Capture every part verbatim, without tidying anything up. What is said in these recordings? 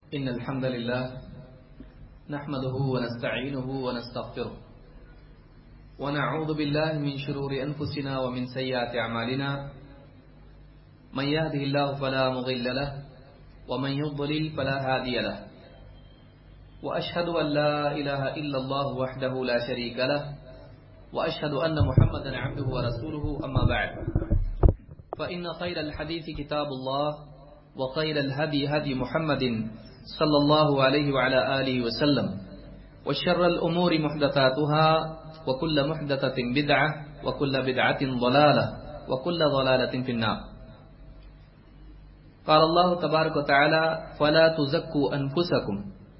إن الحمد لله نحمده ونستعينه ونستغفره ونعوذ بالله من شرور أنفسنا ومن سيئات أعمالنا من يهده الله فلا مضل له ومن يضلل فلا هادي له وأشهد أن لا إله إلا الله وحده لا شريك له وأشهد أن محمدا عبده ورسوله أما بعد فإن خير الحديث كتاب الله وخير الهدي هدي محمد صلى الله عليه وعلى آله وسلم وشر الأمور محدثاتها وكل محدثة بدعة وكل بدعة ضلالة وكل ضلالة في النار. قال الله تبارك وتعالى فلا تزكوا أنفسكم.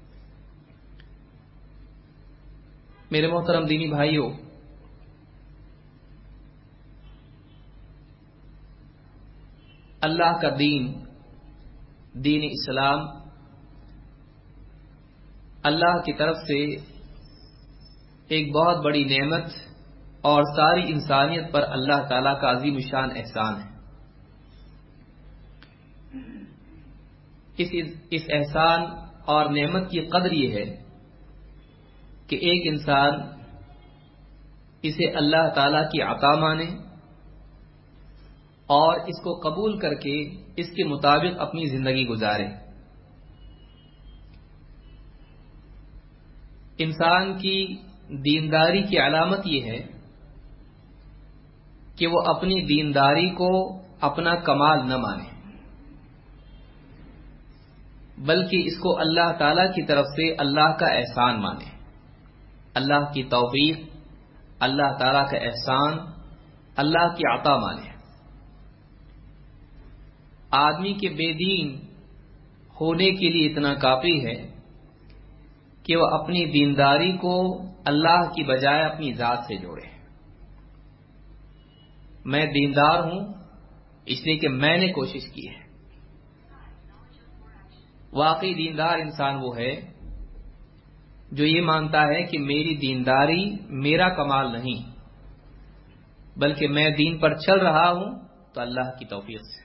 میرے محترم دینی بھائیوں، اللہ کا دین دین اسلام اللہ کی طرف سے ایک بہت بڑی نعمت اور ساری انسانیت پر اللہ تعالیٰ کا عظیم الشان احسان ہے. اس اس احسان اور نعمت کی قدر یہ ہے کہ ایک انسان اسے اللہ تعالیٰ کی عطا مانے اور اس کو قبول کر کے اس کے مطابق اپنی زندگی گزارے. انسان کی دینداری کی علامت یہ ہے کہ وہ اپنی دینداری کو اپنا کمال نہ مانے، بلکہ اس کو اللہ تعالی کی طرف سے اللہ کا احسان مانے، اللہ کی توفیق، اللہ تعالی کا احسان، اللہ کی عطا مانے. آدمی کے بے دین ہونے کے لیے اتنا کافی ہے کہ وہ اپنی دینداری کو اللہ کی بجائے اپنی ذات سے جوڑے. میں دیندار ہوں اس لیے کہ میں نے کوشش کی ہے. واقعی دیندار انسان وہ ہے جو یہ مانتا ہے کہ میری دینداری میرا کمال نہیں، بلکہ میں دین پر چل رہا ہوں تو اللہ کی توفیق سے.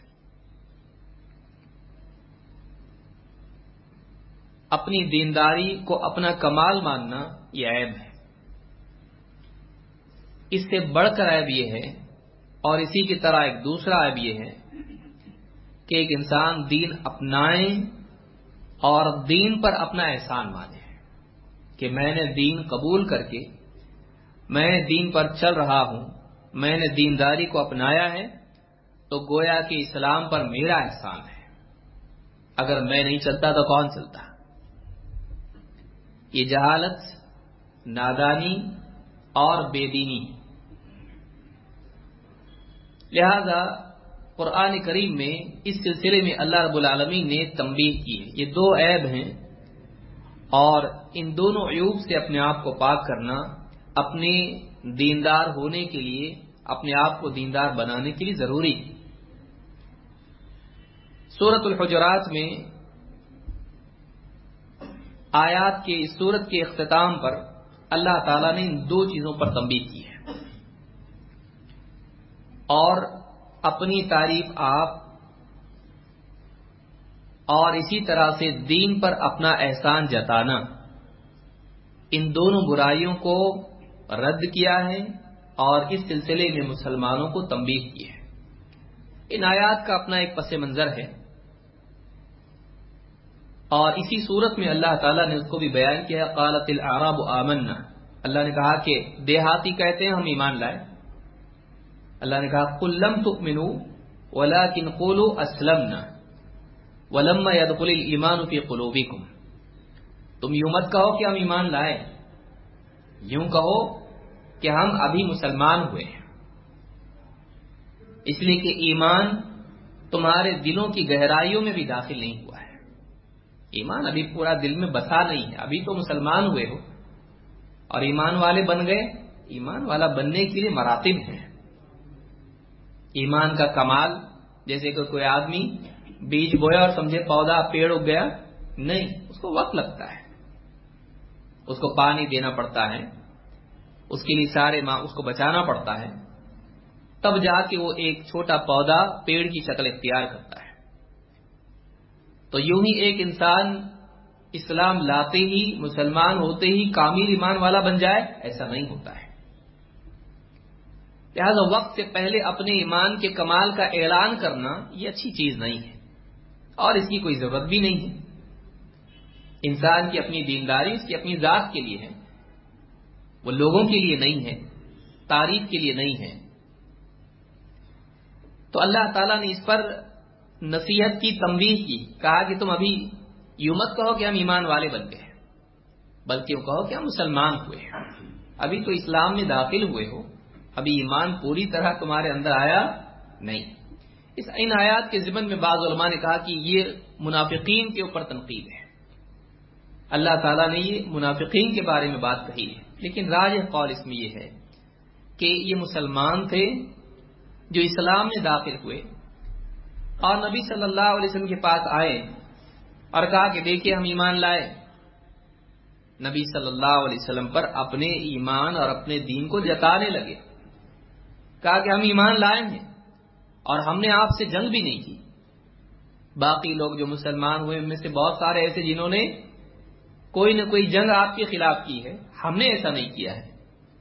اپنی دینداری کو اپنا کمال ماننا یہ عیب ہے. اس سے بڑھ کر عیب یہ ہے، اور اسی کی طرح ایک دوسرا عیب یہ ہے کہ ایک انسان دین اپنائے اور دین پر اپنا احسان مانے کہ میں نے دین قبول کر کے میں دین پر چل رہا ہوں، میں نے دینداری کو اپنایا ہے تو گویا کہ اسلام پر میرا احسان ہے، اگر میں نہیں چلتا تو کون چلتا. یہ جہالت، نادانی اور بے دینی. لہذا قرآن کریم میں اس سلسلے میں اللہ رب العالمین نے تنبیہ کی ہے. یہ دو عیب ہیں اور ان دونوں عیوب سے اپنے آپ کو پاک کرنا اپنے دیندار ہونے کے لیے، اپنے آپ کو دیندار بنانے کے لیے ضروری ہے. سورۃ الحجرات میں آیات کے اس سورت کے اختتام پر اللہ تعالیٰ نے ان دو چیزوں پر تنبیہ کی ہے، اور اپنی تعریف آپ اور اسی طرح سے دین پر اپنا احسان جتانا، ان دونوں برائیوں کو رد کیا ہے اور اس سلسلے میں مسلمانوں کو تنبیہ کی ہے. ان آیات کا اپنا ایک پس منظر ہے، اور اسی صورت میں اللہ تعالیٰ نے اس کو بھی بیان کیا. قالت الاعراب آمنا، اللہ نے کہا کہ دیہاتی کہتے ہیں ہم ایمان لائے. اللہ نے کہا قل لم تؤمنوا ولكن قولوا اسلمنا ولما يدخل الايمان في قلوبكم. تم یوں مت کہو کہ ہم ایمان لائے، یوں کہو کہ ہم ابھی مسلمان ہوئے ہیں، اس لیے کہ ایمان تمہارے دلوں کی گہرائیوں میں بھی داخل نہیں ہوا ہے. ایمان ابھی پورا دل میں بسا نہیں ہے، ابھی تو مسلمان ہوئے ہو اور ایمان والے بن گئے. ایمان والا بننے کے لیے مراتب ہیں. ایمان کا کمال جیسے کہ کوئی آدمی بیج بویا اور سمجھے پودا پیڑ اگ گیا، نہیں، اس کو وقت لگتا ہے، اس کو پانی دینا پڑتا ہے، اس کے لیے سارے ماں اس کو بچانا پڑتا ہے، تب جا کے وہ ایک چھوٹا پودا پیڑ کی شکل اختیار کرتا ہے. تو یوں ہی ایک انسان اسلام لاتے ہی، مسلمان ہوتے ہی کامل ایمان والا بن جائے، ایسا نہیں ہوتا ہے۔ لہذا وقت سے پہلے اپنے ایمان کے کمال کا اعلان کرنا یہ اچھی چیز نہیں ہے، اور اس کی کوئی ضرورت بھی نہیں ہے۔ انسان کی اپنی دینداری اس کی اپنی ذات کے لیے ہے، وہ لوگوں کے لیے نہیں ہے، تعریف کے لیے نہیں ہے۔ تو اللہ تعالیٰ نے اس پر نصیحت کی، تنبیہ کی، کہا کہ تم ابھی یوں مت کہو کہ ہم ایمان والے بن گئے، بلکہ وہ کہو کہ ہم مسلمان ہوئے ہیں، ابھی تو اسلام میں داخل ہوئے ہو، ابھی ایمان پوری طرح تمہارے اندر آیا نہیں۔ اس ان آیات کے ضمن میں بعض علماء نے کہا کہ یہ منافقین کے اوپر تنقید ہے، اللہ تعالیٰ نے یہ منافقین کے بارے میں بات کہی ہے، لیکن راجح قول اس میں یہ ہے کہ یہ مسلمان تھے جو اسلام میں داخل ہوئے اور نبی صلی اللہ علیہ وسلم کے پاس آئے اور کہا کہ دیکھیے ہم ایمان لائے۔ نبی صلی اللہ علیہ وسلم پر اپنے ایمان اور اپنے دین کو جتانے لگے، کہا کہ ہم ایمان لائے ہیں اور ہم نے آپ سے جنگ بھی نہیں کی۔ باقی لوگ جو مسلمان ہوئے ان میں سے بہت سارے ایسے جنہوں نے کوئی نہ کوئی جنگ آپ کے خلاف کی ہے، ہم نے ایسا نہیں کیا ہے۔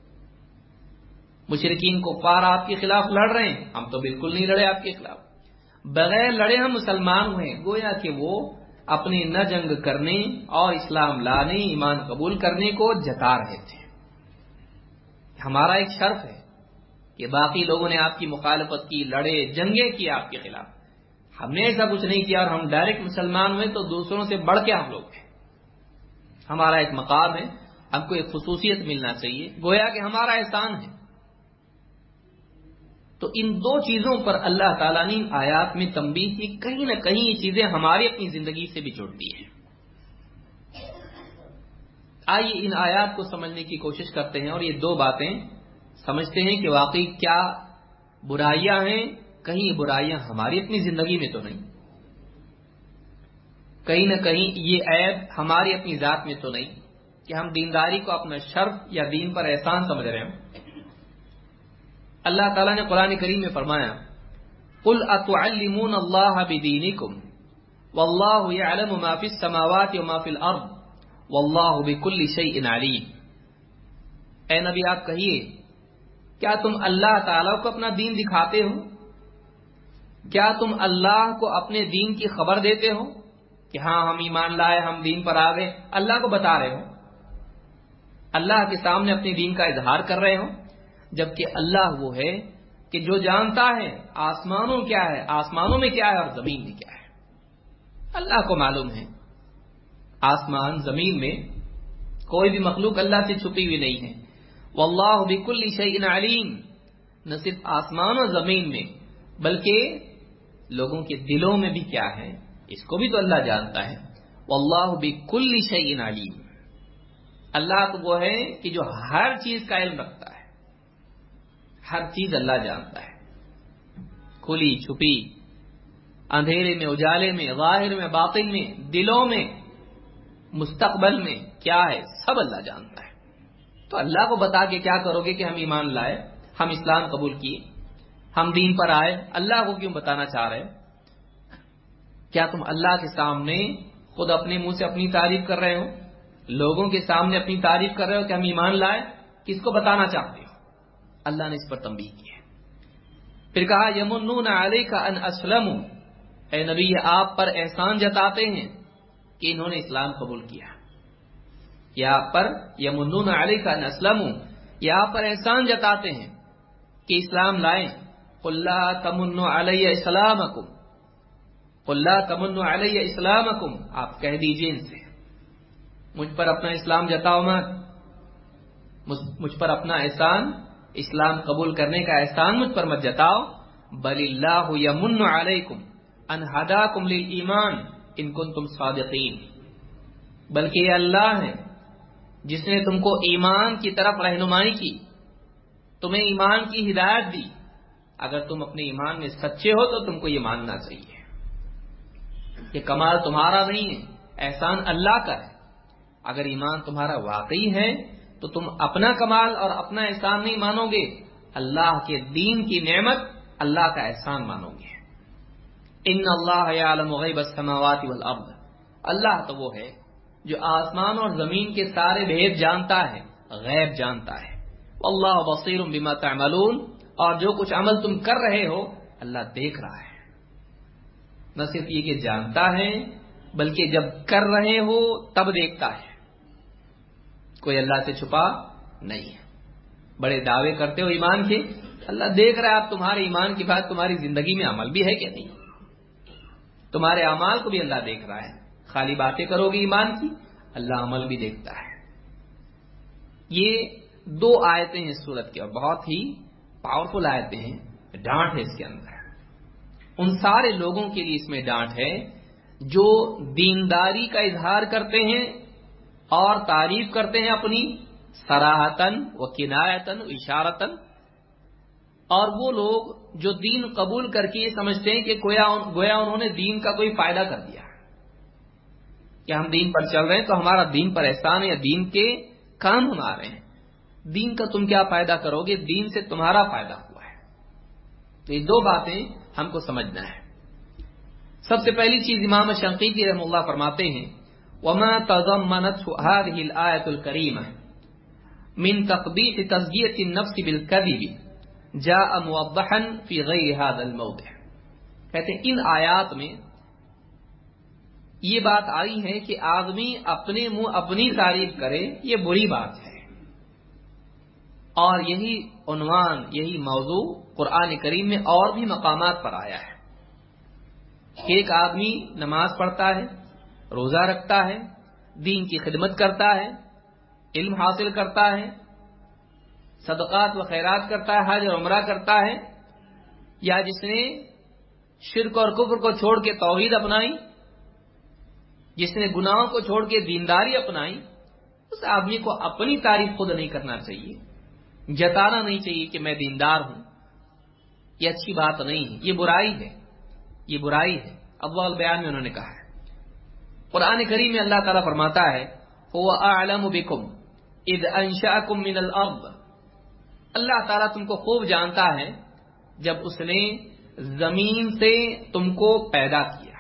مشرکین کفار آپ کے خلاف لڑ رہے ہیں، ہم تو بالکل نہیں لڑے آپ کے خلاف، بغیر لڑے ہم مسلمان ہوئے۔ گویا کہ وہ اپنے نہ جنگ کرنے اور اسلام لانے، ایمان قبول کرنے کو جتا رہے تھے۔ ہمارا ایک شرف ہے کہ باقی لوگوں نے آپ کی مخالفت کی، لڑے، جنگیں کی آپ کے خلاف، ہم نے ایسا کچھ نہیں کیا اور ہم ڈائریکٹ مسلمان ہوئے تو دوسروں سے بڑھ کے ہم لوگ ہیں۔ ہمارا ایک مقام ہے، ہم کو ایک خصوصیت ملنا چاہیے، گویا کہ ہمارا احسان ہے۔ تو ان دو چیزوں پر اللہ تعالیٰ نے آیات میں تنبیہ کی، کہیں نہ کہیں یہ چیزیں ہماری اپنی زندگی سے بھی جڑتی ہیں۔ آئیے ان آیات کو سمجھنے کی کوشش کرتے ہیں اور یہ دو باتیں سمجھتے ہیں کہ واقعی کیا برائیاں ہیں، کہیں یہ برائیاں ہماری اپنی زندگی میں تو نہیں، کہیں نہ کہیں یہ عیب ہماری اپنی ذات میں تو نہیں کہ ہم دینداری کو اپنا شرف یا دین پر احسان سمجھ رہے ہیں۔ اللہ تعالیٰ نے قرآن کریم میں فرمایا قُلْ أَتُعَلِّمُونَ اللَّهَ بِدِينِكُمْ وَاللَّهُ يَعْلَمُ مَا فِي السَّمَاوَاتِ وَمَا فِي الْأَرْضِ وَاللَّهُ بِكُلِّ شَيْءٍ عَلِيمٌ۔ اے نبی آپ کہیے کیا تم اللہ تعالیٰ کو اپنا دین دکھاتے ہو؟ کیا تم اللہ کو اپنے دین کی خبر دیتے ہو کہ ہاں ہم ایمان لائے، ہم دین پر آ گئے؟ اللہ کو بتا رہے ہو، اللہ کے سامنے اپنے دین کا اظہار کر رہے ہو، جبکہ اللہ وہ ہے کہ جو جانتا ہے آسمانوں کیا ہے، آسمانوں میں کیا ہے اور زمین میں کیا ہے۔ اللہ کو معلوم ہے آسمان زمین میں کوئی بھی مخلوق اللہ سے چھپی ہوئی نہیں ہے۔ واللہ بکل شیء علیم، نہ صرف آسمان اور زمین میں بلکہ لوگوں کے دلوں میں بھی کیا ہے اس کو بھی تو اللہ جانتا ہے۔ واللہ بکل شیء علیم، اللہ تو وہ ہے کہ جو ہر چیز کا علم رکھتا ہے، ہر چیز اللہ جانتا ہے، کھلی چھپی، اندھیرے میں اجالے میں، ظاہر میں باطن میں، دلوں میں، مستقبل میں کیا ہے سب اللہ جانتا ہے۔ تو اللہ کو بتا کے کیا کرو گے کہ ہم ایمان لائے، ہم اسلام قبول کیے، ہم دین پر آئے، اللہ کو کیوں بتانا چاہ رہے؟ کیا تم اللہ کے سامنے خود اپنے منہ سے اپنی تعریف کر رہے ہو، لوگوں کے سامنے اپنی تعریف کر رہے ہو کہ ہم ایمان لائے؟ کس کو بتانا چاہتے ہو؟ اللہ نے اس پر تنبیہ کی ہے۔ پھر کہا یمنون علیک ان اسلموا، اے نبی آپ پر احسان جتاتے ہیں کہ انہوں نے اسلام قبول کیا۔ یا آپ پر یمنون علیک ان اسلموا، یا آپ پر احسان جتاتے ہیں کہ اسلام لائیں۔ قل لا تمنوا علی اسلامکم، قل لا تمنوا علی اسلامکم، آپ کہہ دیجئے ان سے مجھ پر اپنا اسلام جتاؤ مت، مجھ پر اپنا احسان، اسلام قبول کرنے کا احسان مجھ پر مت جتاؤ۔ بل اللہ یمن علیکم ان ہداکم للایمان ان کنتم صادقین، بلکہ یہ اللہ ہے جس نے تم کو ایمان کی طرف رہنمائی کی، تمہیں ایمان کی ہدایت دی۔ اگر تم اپنے ایمان میں سچے ہو تو تم کو یہ ماننا چاہیے، یہ کمال تمہارا نہیں ہے، احسان اللہ کا ہے۔ اگر ایمان تمہارا واقعی ہے تو تم اپنا کمال اور اپنا احسان نہیں مانو گے، اللہ کے دین کی نعمت، اللہ کا احسان مانو گے۔ ان اللہ یعلم غیب السماوات والارض، اللہ تو وہ ہے جو آسمان اور زمین کے سارے بھید جانتا ہے، غیب جانتا ہے. واللہ بصیر بما تعملون، اور جو کچھ عمل تم کر رہے ہو اللہ دیکھ رہا ہے. نہ صرف یہ کہ جانتا ہے بلکہ جب کر رہے ہو تب دیکھتا ہے. کوئی اللہ سے چھپا نہیں ہے. بڑے دعوے کرتے ہو ایمان کے، اللہ دیکھ رہا ہے آپ تمہارے ایمان کی بات تمہاری زندگی میں عمل بھی ہے کہ نہیں. تمہارے اعمال کو بھی اللہ دیکھ رہا ہے. خالی باتیں کرو گے ایمان کی، اللہ عمل بھی دیکھتا ہے. یہ دو آیتیں ہیں سورت کی اور بہت ہی پاورفل آیتیں ہیں. ڈانٹ ہے اس کے اندر. ان سارے لوگوں کے لیے اس میں ڈانٹ ہے جو دینداری کا اظہار کرتے ہیں اور تعریف کرتے ہیں اپنی صراحتاً و کنایتاً و اشارتاً، اور وہ لوگ جو دین قبول کر کے یہ سمجھتے ہیں کہ گویا گویا انہوں نے دین کا کوئی فائدہ کر دیا کہ ہم دین پر چل رہے ہیں تو ہمارا دین پر احسان ہے یا دین کے قانون آ رہے ہیں. دین کا تم کیا فائدہ کرو گے، دین سے تمہارا فائدہ ہوا ہے. تو یہ دو باتیں ہم کو سمجھنا ہے. سب سے پہلی چیز امام شنقیطی رحمہ اللہ فرماتے ہیں وما تضمنته هذه الآية الكريمة من تقبيح تزكية النفس بالكذب جاء موضحا في غير هذا الموضع. کہتے ہیں ان آیات میں یہ بات آئی ہے کہ آدمی اپنے منہ اپنی تعریف کرے، یہ بری بات ہے. اور یہی عنوان، یہی موضوع قرآن کریم میں اور بھی مقامات پر آیا ہے. ایک آدمی نماز پڑھتا ہے، روزہ رکھتا ہے، دین کی خدمت کرتا ہے، علم حاصل کرتا ہے، صدقات و خیرات کرتا ہے، حج اور عمرہ کرتا ہے، یا جس نے شرک اور کفر کو چھوڑ کے توحید اپنائی، جس نے گناہوں کو چھوڑ کے دینداری اپنائی، اس آدمی کو اپنی تعریف خود نہیں کرنا چاہیے، جتانا نہیں چاہیے کہ میں دیندار ہوں. یہ اچھی بات نہیں ہے، یہ برائی ہے، یہ برائی ہے. اضواء البیان میں انہوں نے کہا ہے. قرآن کریم میں اللہ تعالیٰ فرماتا ہے هو اعلم بكم اذ انشأكم من الارض. اللہ تعالیٰ تم کو خوب جانتا ہے جب اس نے زمین سے تم کو پیدا کیا.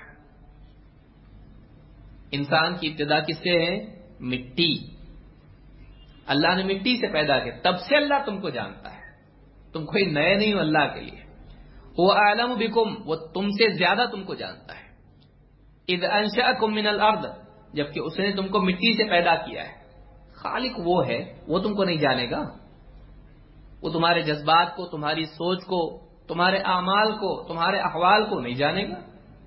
انسان کی ابتدا کس سے ہے؟ مٹی. اللہ نے مٹی سے پیدا کیا، تب سے اللہ تم کو جانتا ہے. تم کوئی نئے نہیں ہو اللہ کے لیے. وہ اعلم بکم، وہ تم سے زیادہ تم کو جانتا ہے. اذ انشأکم من الارض، جبکہ اس نے تم کو مٹی سے پیدا کیا ہے. خالق وہ ہے، وہ تم کو نہیں جانے گا؟ وہ تمہارے جذبات کو، تمہاری سوچ کو، تمہارے اعمال کو، تمہارے احوال کو نہیں جانے گا؟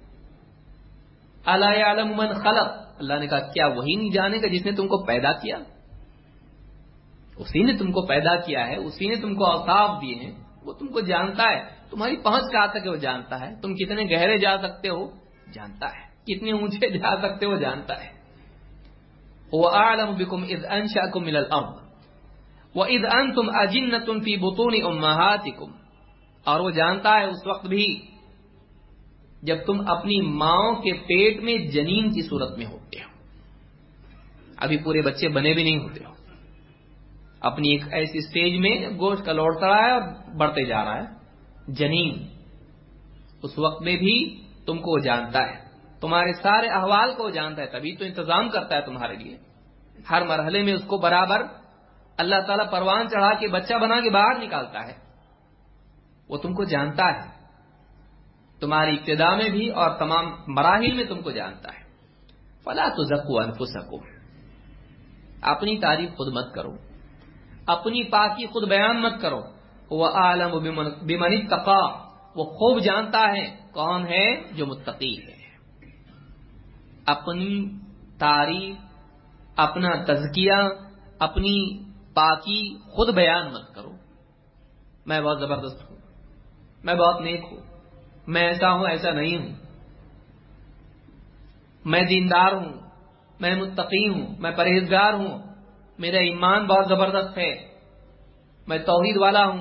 الا یعلم من خلق، اللہ نے کہا کیا وہی نہیں جانے گا جس نے تم کو پیدا کیا؟ اسی نے تم کو پیدا کیا ہے، اسی نے تم کو اوصاف دیے ہیں، وہ تم کو جانتا ہے. تمہاری پہنچ کہاں تک ہے وہ جانتا ہے. تم کتنے گہرے جا سکتے ہو جانتا ہے، کتنے اونچے جا سکتے ہو جانتا ہے. وَأَعْلَمُ بِكُمْ إِذْ أَنشَأَكُمْ مِنَ الْأَرْضِ وَإِذْ أَنْتُمْ أَجِنَّةٌ فِي بُطُونِ أُمَّهَاتِكُمْ، اور وہ جانتا ہے اس وقت بھی جب تم اپنی ماؤں کے پیٹ میں جنین کی صورت میں ہوتے ہو. ابھی پورے بچے بنے بھی نہیں ہوتے ہو، اپنی ایک ایسی سٹیج میں گوشت کا لوڑتا رہا ہے اور بڑھتے جا رہا ہے جنین. اس وقت میں بھی تم کو وہ جانتا ہے، تمہارے سارے احوال کو وہ جانتا ہے، تبھی تو انتظام کرتا ہے تمہارے لیے. ہر مرحلے میں اس کو برابر اللہ تعالیٰ پروان چڑھا کے بچہ بنا کے باہر نکالتا ہے. وہ تم کو جانتا ہے، تمہاری ابتدا میں بھی اور تمام مراحل میں تم کو جانتا ہے. فلا تزکوا انفسکم، اپنی تعریف خود مت کرو، اپنی پاکی خود بیان مت کرو. وہ اعلم بمن اتقى، وہ خوب جانتا ہے کون ہے جو متقی ہے. اپنی تعریف، اپنا تزکیہ، اپنی پاکی خود بیان مت کرو. میں بہت زبردست ہوں، میں بہت نیک ہوں، میں ایسا ہوں ایسا نہیں ہوں، میں دیندار ہوں، میں متقی ہوں، میں پرہیزگار ہوں، میرا ایمان بہت زبردست ہے، میں توحید والا ہوں.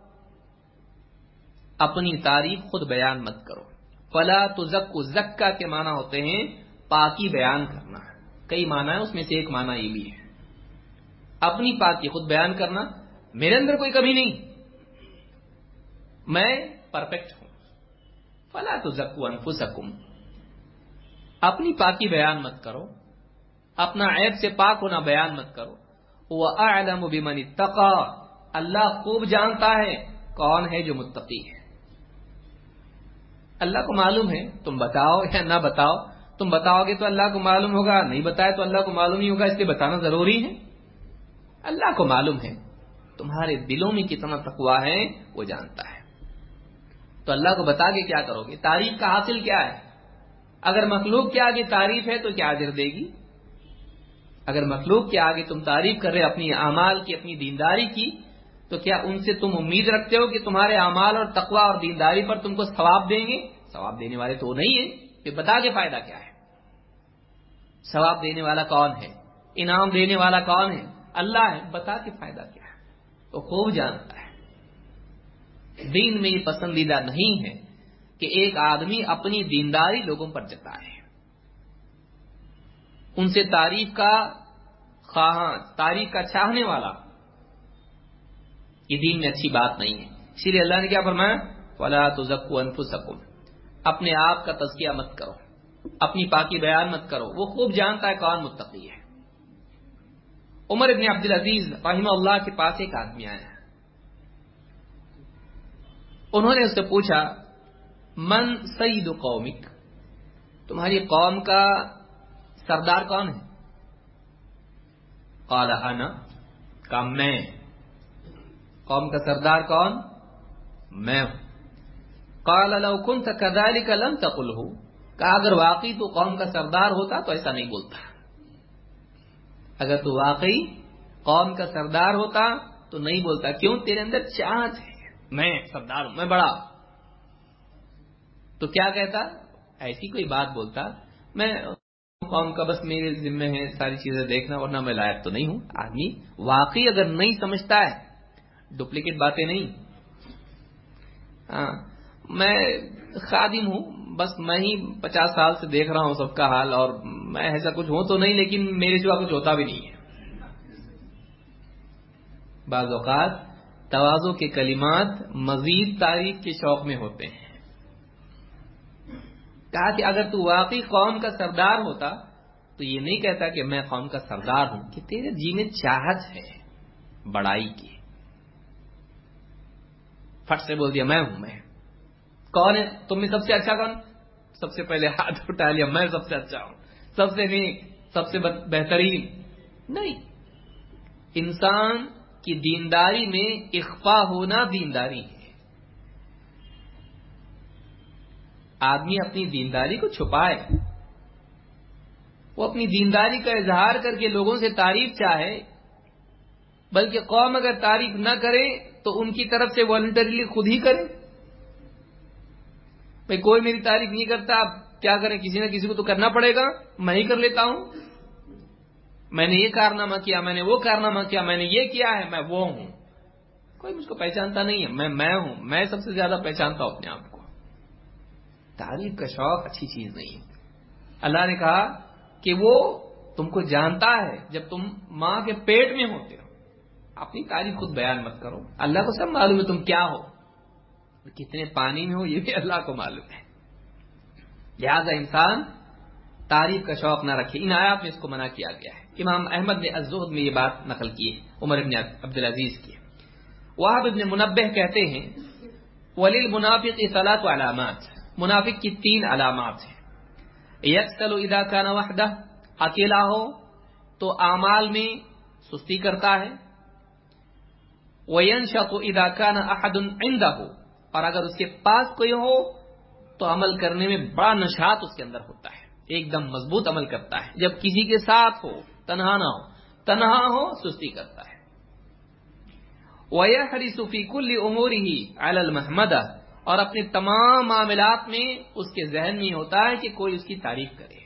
اپنی تعریف خود بیان مت کرو. فلا تزکوا، زکا کے معنی ہوتے ہیں پاکی بیان کرنا. کئی معنی ہے، اس میں سے ایک معنی یہ بھی ہے اپنی پاکی خود بیان کرنا. میرے اندر کوئی کمی نہیں، میں پرفیکٹ ہوں. فلا تزکوا انفسکم، اپنی پاکی بیان مت کرو. اپنا عیب سے پاک ہونا بیان مت کرو. وَأَعْلَمُ بِمَنِ اتَّقَى، اللہ خوب جانتا ہے کون ہے جو متقی ہے. اللہ کو معلوم ہے، تم بتاؤ یا نہ بتاؤ. تم بتاؤ گے تو اللہ کو معلوم ہوگا، نہیں بتائے تو اللہ کو معلوم ہی ہوگا، اس لیے بتانا ضروری ہے. اللہ کو معلوم ہے تمہارے دلوں میں کتنا تقویٰ ہے، وہ جانتا ہے. تو اللہ کو بتا کے کیا کرو گے؟ تعریف کا حاصل کیا ہے؟ اگر مخلوق کے آگے تعریف ہے تو کیا اجر دے گی؟ اگر مخلوق کے آگے تم تعریف کر رہے اپنی اعمال کی، اپنی دینداری کی، تو کیا ان سے تم امید رکھتے ہو کہ تمہارے اعمال اور تقویٰ اور دینداری پر تم کو ثواب دیں گے؟ ثواب دینے والے تو وہ نہیں ہیں. پھر بتا کے فائدہ کیا ہے؟ ثواب دینے والا کون ہے؟ انعام دینے والا کون ہے؟ اللہ ہے. بتا کے فائدہ کیا ہے؟ تو خوب جانتا ہے. دین میں یہ پسندیدہ نہیں ہے کہ ایک آدمی اپنی دینداری لوگوں پر جتائے، ان سے تعریف کا خواہاں، تعریف کا چاہنے والا. یہ دین میں اچھی بات نہیں ہے. اسی لیے اللہ نے کیا فرمایا؟ وَلَا تُزَكُّوا أَنفُسَكُمْ، اپنے آپ کا تزکیہ مت کرو، اپنی پاکی بیان مت کرو. وہ خوب جانتا ہے کون متقی ہے. عمر ابن عبدالعزیز رحمہ اللہ کے پاس ایک آدمی آیا. انہوں نے اس سے پوچھا من سید قومک، تمہاری قوم کا سردار کون ہے؟ قال انا، کہا میں. قوم کا سردار کون؟ میں ہوں. قال لو كنت كذلك لم تقله، کہا اگر واقعی تو قوم کا سردار ہوتا تو ایسا نہیں بولتا. اگر تو واقعی قوم کا سردار ہوتا تو نہیں بولتا. کیوں؟ تیرے اندر چاہت ہے، میں سردار ہوں، میں بڑا. تو کیا کہتا؟ ایسی کوئی بات بولتا، میں قوم کا بس میرے ذمہ ہے ساری چیزیں دیکھنا، ورنہ میں لائق تو نہیں ہوں. آدمی واقعی اگر نہیں سمجھتا ہے، ڈپلیکیٹ باتیں نہیں. ہاں میں خادم ہوں، بس میں ہی پچاس سال سے دیکھ رہا ہوں سب کا حال، اور میں ایسا کچھ ہوں تو نہیں، لیکن میرے سوا کچھ ہوتا بھی نہیں ہے. بعض اوقات تواضع کے کلمات مزید تعریف کے شوق میں ہوتے ہیں. کہا کہ اگر تو واقعی قوم کا سردار ہوتا تو یہ نہیں کہتا کہ میں قوم کا سردار ہوں، کہ تیرے جی میں چاہت ہے بڑائی کی. فٹ سے بول دیا میں ہوں. میں کون ہے تم میں سب سے اچھا کون؟ سب سے پہلے ہاتھ اٹھا لیا میں سب سے اچھا ہوں، سب سے نیک، سب سے بہترین. نہیں، انسان کی دینداری میں اخفا ہونا دینداری ہے. آدمی اپنی دینداری کو چھپائے، وہ اپنی دینداری کا اظہار کر کے لوگوں سے تعریف چاہے، بلکہ قوم اگر تعریف نہ کرے تو ان کی طرف سے والنٹریلی خود ہی کرے. بھئی کوئی میری تعریف نہیں کرتا، اب کیا کریں، کسی نہ کسی کو تو کرنا پڑے گا، میں ہی کر لیتا ہوں. میں نے یہ کارنامہ کیا، میں نے وہ کارنامہ کیا، میں نے یہ کیا ہے، میں وہ ہوں. کوئی مجھ کو پہچانتا نہیں ہے، میں میں ہوں، میں سب سے زیادہ پہچانتا ہوں اپنے آپ کو. تعریف کا شوق اچھی چیز نہیں ہے. اللہ نے کہا کہ وہ تم کو جانتا ہے جب تم ماں کے پیٹ میں ہوتے ہو. اپنی تعریف خود بیان مت کرو، اللہ کو سب معلوم ہے تم کیا ہو، کتنے پانی میں ہو یہ بھی اللہ کو معلوم ہے. لہذا انسان تعریف کا شوق نہ رکھے. ان آیات میں اس کو منع کیا گیا ہے. امام احمد نے الزہد میں یہ بات نقل کی ہے عمر ابن عبدالعزیز کی. وہب ابن منبہ کہتے ہیں وَلِلْمُنَافِقِ ثَلَاثُ عَلَامَاتٍ، منافق کی تین علامات ہیں. یکسل اذا کان وحدہ، اکیلا ہو تو اعمال میں سستی کرتا ہے. وینشط اذا کان احد عنده، اور اگر اس کے پاس کوئی ہو تو عمل کرنے میں بڑا نشاط اس کے اندر ہوتا ہے، ایک دم مضبوط عمل کرتا ہے. جب کسی کے ساتھ ہو، تنہا نہ ہو، تنہا ہو سستی کرتا ہے. وَيَحْرِصُ فِي كُلِّ أُمُورِهِ عَلَى الْمَحْمَدَةِ، اور اپنے تمام معاملات میں اس کے ذہن میں ہوتا ہے کہ کوئی اس کی تعریف کرے.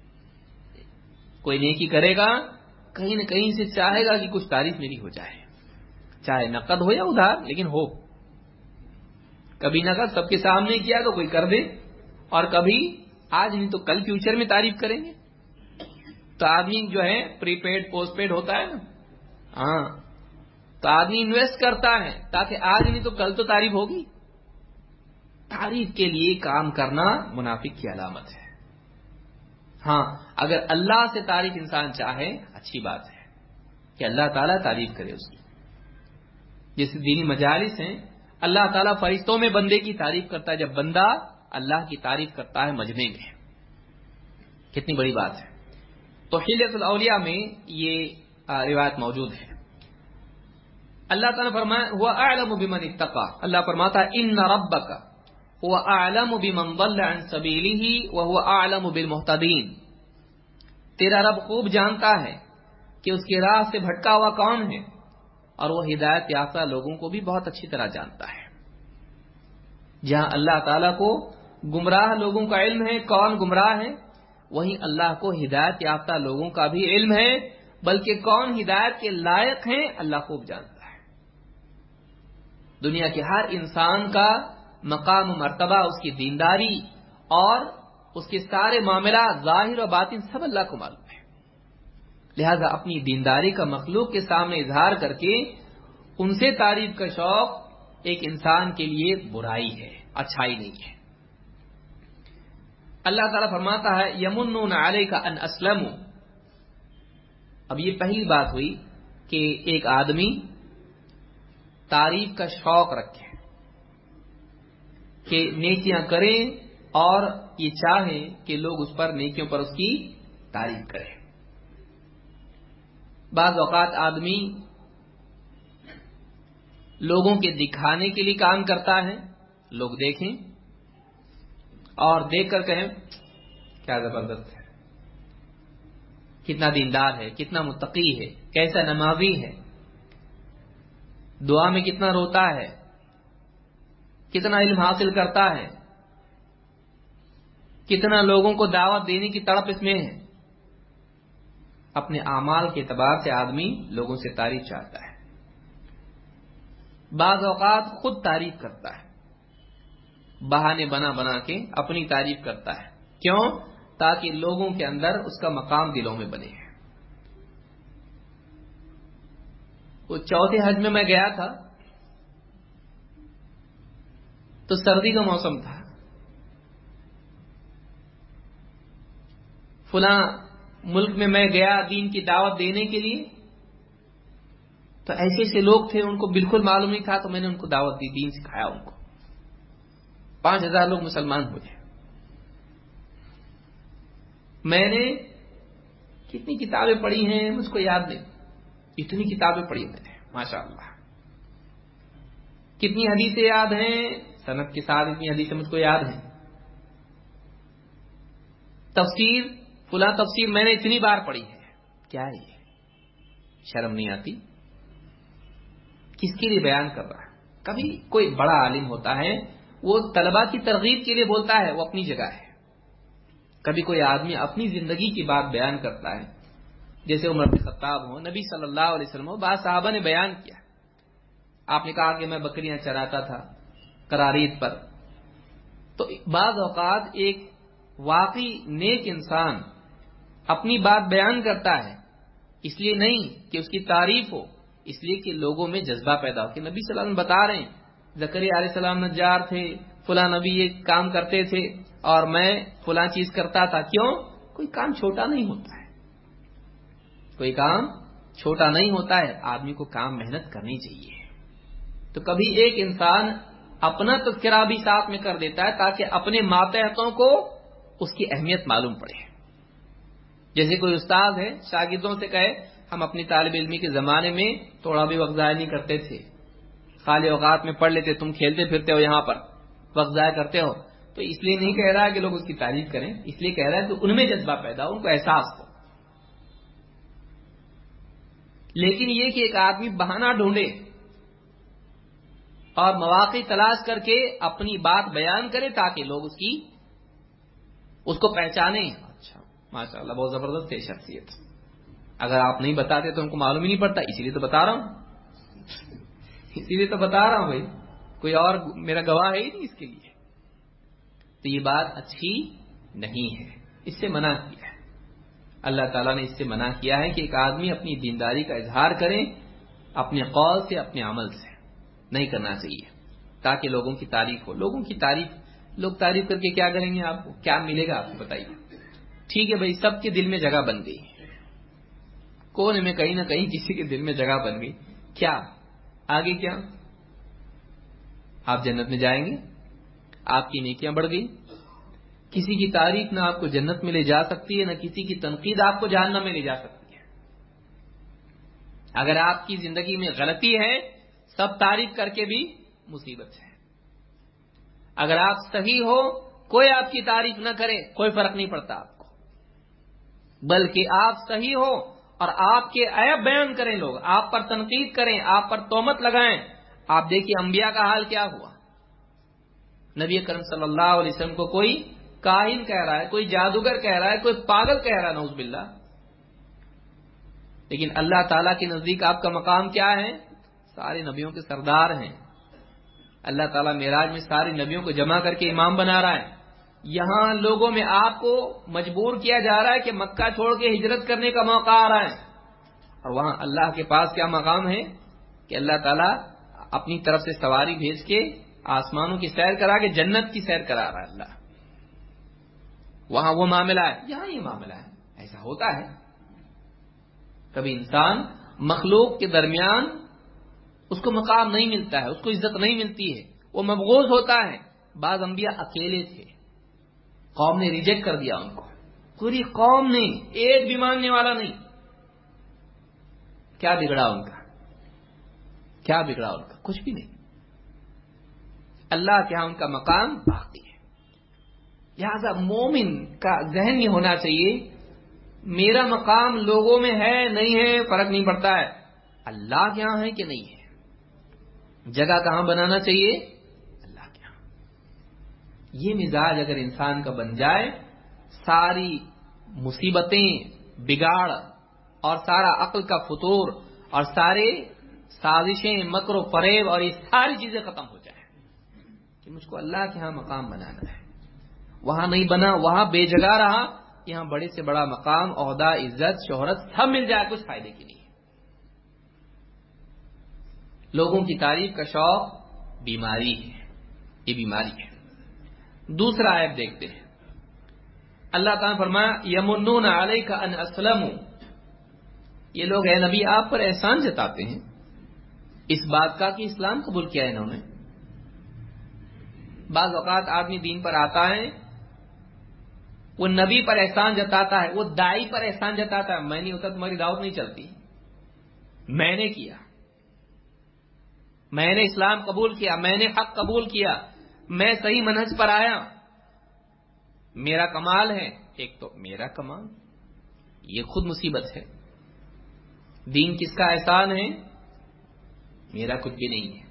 کوئی نیکی کرے گا کہیں نہ کہیں سے چاہے گا کہ کچھ تعریف میری ہو جائے، چاہے نقد ہو یا ادھار، لیکن ہو. کبھی نقد سب کے سامنے کیا تو کوئی کر دے، اور کبھی آج نہیں تو کل فیوچر میں تعریف کریں گے. تو آدمی جو ہے پری پیڈ پوسٹ پیڈ ہوتا ہے نا، ہاں تو آدمی انویسٹ کرتا ہے تاکہ آج نہیں تو کل تو تعریف ہوگی. تعریف کے لیے کام کرنا منافق کی علامت ہے. ہاں اگر اللہ سے تعریف انسان چاہے اچھی بات ہے کہ اللہ تعالیٰ تعریف کرے اس کی. جیسے دینی مجالس ہیں اللہ تعالیٰ فرشتوں میں بندے کی تعریف کرتا ہے، جب بندہ اللہ کی تعریف کرتا ہے مجمع میں، کتنی بڑی بات ہے. تو حلیۃ الاولیاء میں یہ روایت موجود ہے. اللہ تعالیٰ فرمایا هو اعلم بمن اتقى، اللہ فرماتا ہے ان ربک هو اعلم بمن ضل عن سبیلہ وهو اعلم بالمهتدین، تیرا رب خوب جانتا ہے کہ اس کی راہ سے بھٹکا ہوا کون ہے، اور وہ ہدایت یافتہ لوگوں کو بھی بہت اچھی طرح جانتا ہے. جہاں اللہ تعالیٰ کو گمراہ لوگوں کا علم ہے کون گمراہ ہے، وہیں اللہ کو ہدایت یافتہ لوگوں کا بھی علم ہے، بلکہ کون ہدایت کے لائق ہیں اللہ خوب جانتا ہے. دنیا کے ہر انسان کا مقام و مرتبہ، اس کی دینداری اور اس کے سارے معاملات ظاہر و باطن سب اللہ کو معلوم ہے. لہذا اپنی دینداری کا مخلوق کے سامنے اظہار کر کے ان سے تعریف کا شوق ایک انسان کے لیے برائی ہے، اچھائی نہیں ہے. اللہ تعالیٰ فرماتا ہے یمنون علیک ان اسلموا. اب یہ پہلی بات ہوئی کہ ایک آدمی تعریف کا شوق رکھے کہ نیکیاں کریں اور یہ چاہے کہ لوگ اس پر نیکیوں پر اس کی تعریف کریں. بعض اوقات آدمی لوگوں کے دکھانے کے لیے کام کرتا ہے، لوگ دیکھیں اور دیکھ کر کہیں کیا زبردست ہے، کتنا دیندار ہے، کتنا متقی ہے، کیسا نمازی ہے، دعا میں کتنا روتا ہے، کتنا علم حاصل کرتا ہے، کتنا لوگوں کو دعوت دینے کی تڑپ اس میں ہے. اپنے اعمال کے اعتبار سے آدمی لوگوں سے تعریف چاہتا ہے. بعض اوقات خود تعریف کرتا ہے، بہانے بنا بنا کے اپنی تعریف کرتا ہے. کیوں؟ تاکہ لوگوں کے اندر اس کا مقام دلوں میں بنے. وہ چوتھے حج میں میں گیا تھا تو سردی کا موسم تھا. فلاں ملک میں میں گیا دین کی دعوت دینے کے لیے، تو ایسے ایسے لوگ تھے ان کو بالکل معلوم نہیں تھا، تو میں نے ان کو دعوت دی، دین سکھایا ان کو. پانچ ہزار لوگ مسلمان ہو گئے. میں نے کتنی کتابیں پڑھی ہیں مجھ کو یاد نہیں، اتنی کتابیں پڑھی میں نے ماشاء اللہ. کتنی حدیثیں یاد ہیں، سند کے ساتھ اتنی حدیثیں مجھ کو یاد ہیں. تفسیر فلاں تفسیر میں نے اتنی بار پڑھی ہے. کیا ہے یہ؟ شرم نہیں آتی؟ کس کے لیے بیان کر رہا ہے؟ کبھی کوئی بڑا عالم ہوتا ہے وہ طلباء کی ترغیب کے لیے بولتا ہے، وہ اپنی جگہ ہے. کبھی کوئی آدمی اپنی زندگی کی بات بیان کرتا ہے، جیسے عمر بن خطاب ہو، نبی صلی اللہ علیہ وسلم ہو. بعض صحابہ نے بیان کیا، آپ نے کہا کہ میں بکریاں چراتا تھا قرارید پر. تو بعض اوقات ایک واقعی نیک انسان اپنی بات بیان کرتا ہے، اس لیے نہیں کہ اس کی تعریف ہو، اس لیے کہ لوگوں میں جذبہ پیدا ہو کہ نبی صلی اللہ علیہ وسلم بتا رہے ہیں زکریا علیہ السلام نجار تھے، فلاں نبی یہ کام کرتے تھے اور میں فلاں چیز کرتا تھا. کیوں؟ کوئی کام چھوٹا نہیں ہوتا ہے، کوئی کام چھوٹا نہیں ہوتا ہے. آدمی کو کام محنت کرنی چاہیے. تو کبھی ایک انسان اپنا تذکرہ بھی ساتھ میں کر دیتا ہے تاکہ اپنے ماتحتوں کو اس کی اہمیت معلوم پڑے. جیسے کوئی استاد ہے شاگردوں سے کہے ہم اپنی طالب علمی کے زمانے میں تھوڑا بھی وقت ضائع نہیں کرتے تھے، خالی اوقات میں پڑھ لیتے، تم کھیلتے پھرتے ہو یہاں پر وقت ضائع کرتے ہو. تو اس لیے نہیں کہہ رہا کہ لوگ اس کی تعریف کریں، اس لیے کہہ رہا ہے کہ ان میں جذبہ پیدا ہو، ان کو احساس ہو. لیکن یہ کہ ایک آدمی بہانہ ڈھونڈے اور مواقع تلاش کر کے اپنی بات بیان کرے تاکہ لوگ اس کی اس کو پہچانیں. اچھا ماشاء اللہ بہت زبردست ہے شخصیت. اگر آپ نہیں بتاتے تو ان کو معلوم ہی نہیں پڑتا، اسی لیے تو بتا رہا ہوں اسی لیے تو بتا رہا ہوں بھائی، کوئی اور میرا گواہ ہے ہی نہیں اس کے لیے. تو یہ بات اچھی نہیں ہے، اس سے منع کیا ہے اللہ تعالیٰ نے. اس سے منع کیا ہے کہ ایک آدمی اپنی دینداری کا اظہار کرے اپنے قول سے، اپنے عمل سے. نہیں کرنا چاہیے تاکہ لوگوں کی تعریف ہو. لوگوں کی تعریف، لوگ تعریف کر کے کیا کریں گے؟ آپ کو کیا ملے گا؟ آپ کو بتائیے. ٹھیک ہے بھائی، سب کے دل میں جگہ بن گئی، کونے میں کہیں نہ کہیں کسی کے دل میں جگہ بن گئی، کیا آگے کیا؟ آپ جنت میں جائیں گے، آپ کی نیکیاں بڑھ گئی، کسی کی تعریف نہ آپ کو جنت میں لے جا سکتی ہے، نہ کسی کی تنقید آپ کو جہنم میں لے جا سکتی ہے۔ اگر آپ کی زندگی میں غلطی ہے، سب تعریف کر کے بھی مصیبت ہے۔ اگر آپ صحیح ہو، کوئی آپ کی تعریف نہ کرے، کوئی فرق نہیں پڑتا آپ کو، بلکہ آپ صحیح ہو اور آپ کے عیب بیان کریں، لوگ آپ پر تنقید کریں، آپ پر تہمت لگائیں۔ آپ دیکھیے انبیاء کا حال کیا ہوا، نبی کرم صلی اللہ علیہ وسلم کو کوئی کاہن کہہ رہا ہے، کوئی جادوگر کہہ رہا ہے، کوئی پاگل کہہ رہا ہے، نعوذ باللہ، لیکن اللہ تعالیٰ کے نزدیک آپ کا مقام کیا ہے؟ سارے نبیوں کے سردار ہیں۔ اللہ تعالیٰ معراج میں سارے نبیوں کو جمع کر کے امام بنا رہا ہے۔ یہاں لوگوں میں آپ کو مجبور کیا جا رہا ہے کہ مکہ چھوڑ کے ہجرت کرنے کا موقع آ رہا ہے، اور وہاں اللہ کے پاس کیا مقام ہے کہ اللہ تعالیٰ اپنی طرف سے سواری بھیج کے آسمانوں کی سیر کرا کے جنت کی سیر کرا رہا ہے اللہ۔ وہاں وہ معاملہ ہے، یہاں یہ معاملہ ہے۔ ایسا ہوتا ہے، کبھی انسان مخلوق کے درمیان اس کو مقام نہیں ملتا ہے، اس کو عزت نہیں ملتی ہے، وہ مبغوض ہوتا ہے۔ بعض انبیاء اکیلے تھے، قوم نے ریجیکٹ کر دیا ان کو، پوری قوم نے، ایک بھی ماننے والا نہیں۔ کیا بگڑا ان کا؟ کیا بگڑا ان کا؟ کچھ بھی نہیں۔ اللہ کے ہاں ان کا مقام باقی ہے۔ لہذا مومن کا ذہن یہ ہونا چاہیے، میرا مقام لوگوں میں ہے نہیں ہے فرق نہیں پڑتا ہے، اللہ کے ہاں ہے کہ نہیں ہے۔ جگہ کہاں بنانا چاہیے؟ اللہ کے ہاں۔ یہ مزاج اگر انسان کا بن جائے، ساری مصیبتیں، بگاڑ اور سارا عقل کا فتور اور سارے سازشیں، مکر و فریب اور یہ ساری چیزیں ختم ہو جائیں کہ مجھ کو اللہ کے ہاں مقام بنانا ہے۔ وہاں نہیں بنا، وہاں بے جگہ رہا، یہاں بڑے سے بڑا مقام، عہدہ، عزت، شہرت سب مل جائے، کچھ فائدے کی نہیں ہے۔ لوگوں کی تعریف کا شوق بیماری ہے، یہ بیماری ہے۔ دوسرا آیت دیکھتے ہیں، اللہ تعالیٰ نے فرمایا یمنون علیک ان اسلموا، یہ لوگ اے نبی آپ پر احسان جتاتے ہیں اس بات کا کہ اسلام قبول کیا انہوں نے۔ بعض اوقات آدمی دین پر آتا ہے، وہ نبی پر احسان جتاتا ہے، وہ دائی پر احسان جتاتا ہے، میں نہیں ہوتا تمہاری دعوت نہیں چلتی، میں نے کیا، میں نے اسلام قبول کیا، میں نے حق قبول کیا، میں صحیح منہج پر آیا، میرا کمال ہے۔ ایک تو میرا کمال، یہ خود مصیبت ہے۔ دین کس کا احسان ہے؟ میرا کچھ بھی نہیں ہے،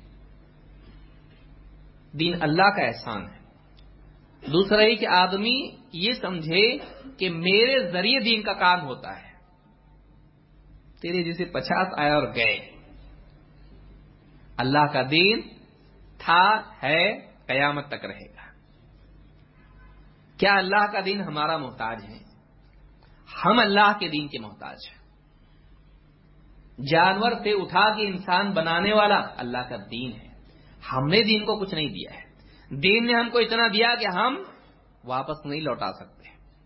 دین اللہ کا احسان ہے۔ دوسرا یہ کہ آدمی یہ سمجھے کہ میرے ذریعے دین کا کام ہوتا ہے، تیرے جیسے پچاس آئے اور گئے۔ اللہ کا دین تھا، ہے، قیامت تک رہے گا۔ کیا اللہ کا دین ہمارا محتاج ہے؟ ہم اللہ کے دین کے محتاج ہیں۔ جانور سے اٹھا کے انسان بنانے والا اللہ کا دین ہے، ہم نے دین کو کچھ نہیں دیا ہے۔ دین نے ہم کو اتنا دیا کہ ہم واپس نہیں لوٹا سکتے۔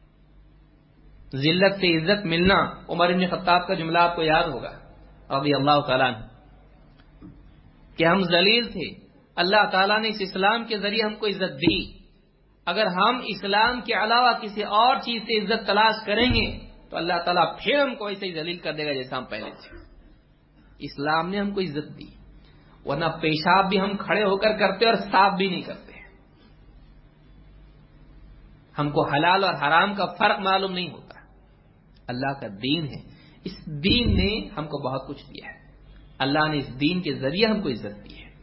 ذلت سے عزت ملنا، عمر بن خطاب کا جملہ آپ کو یاد ہوگا رضی اللہ تعالیٰ عنہ، کہ ہم ذلیل تھے، اللہ تعالیٰ نے اس اسلام کے ذریعے ہم کو عزت دی، اگر ہم اسلام کے علاوہ کسی اور چیز سے عزت تلاش کریں گے تو اللہ تعالیٰ پھر ہم کو ایسے ہی ذلیل کر دے گا جیسا ہم پہلے تھے۔ اسلام نے ہم کو عزت دی، ورنہ پیشاب بھی ہم کھڑے ہو کر کرتے اور صاف بھی نہیں کرتے۔ ہم کو حلال اور حرام کا فرق معلوم نہیں ہوتا۔ اللہ کا دین ہے، اس دین نے ہم کو بہت کچھ دیا ہے، اللہ نے اس دین کے ذریعے ہم کو عزت دی ہے۔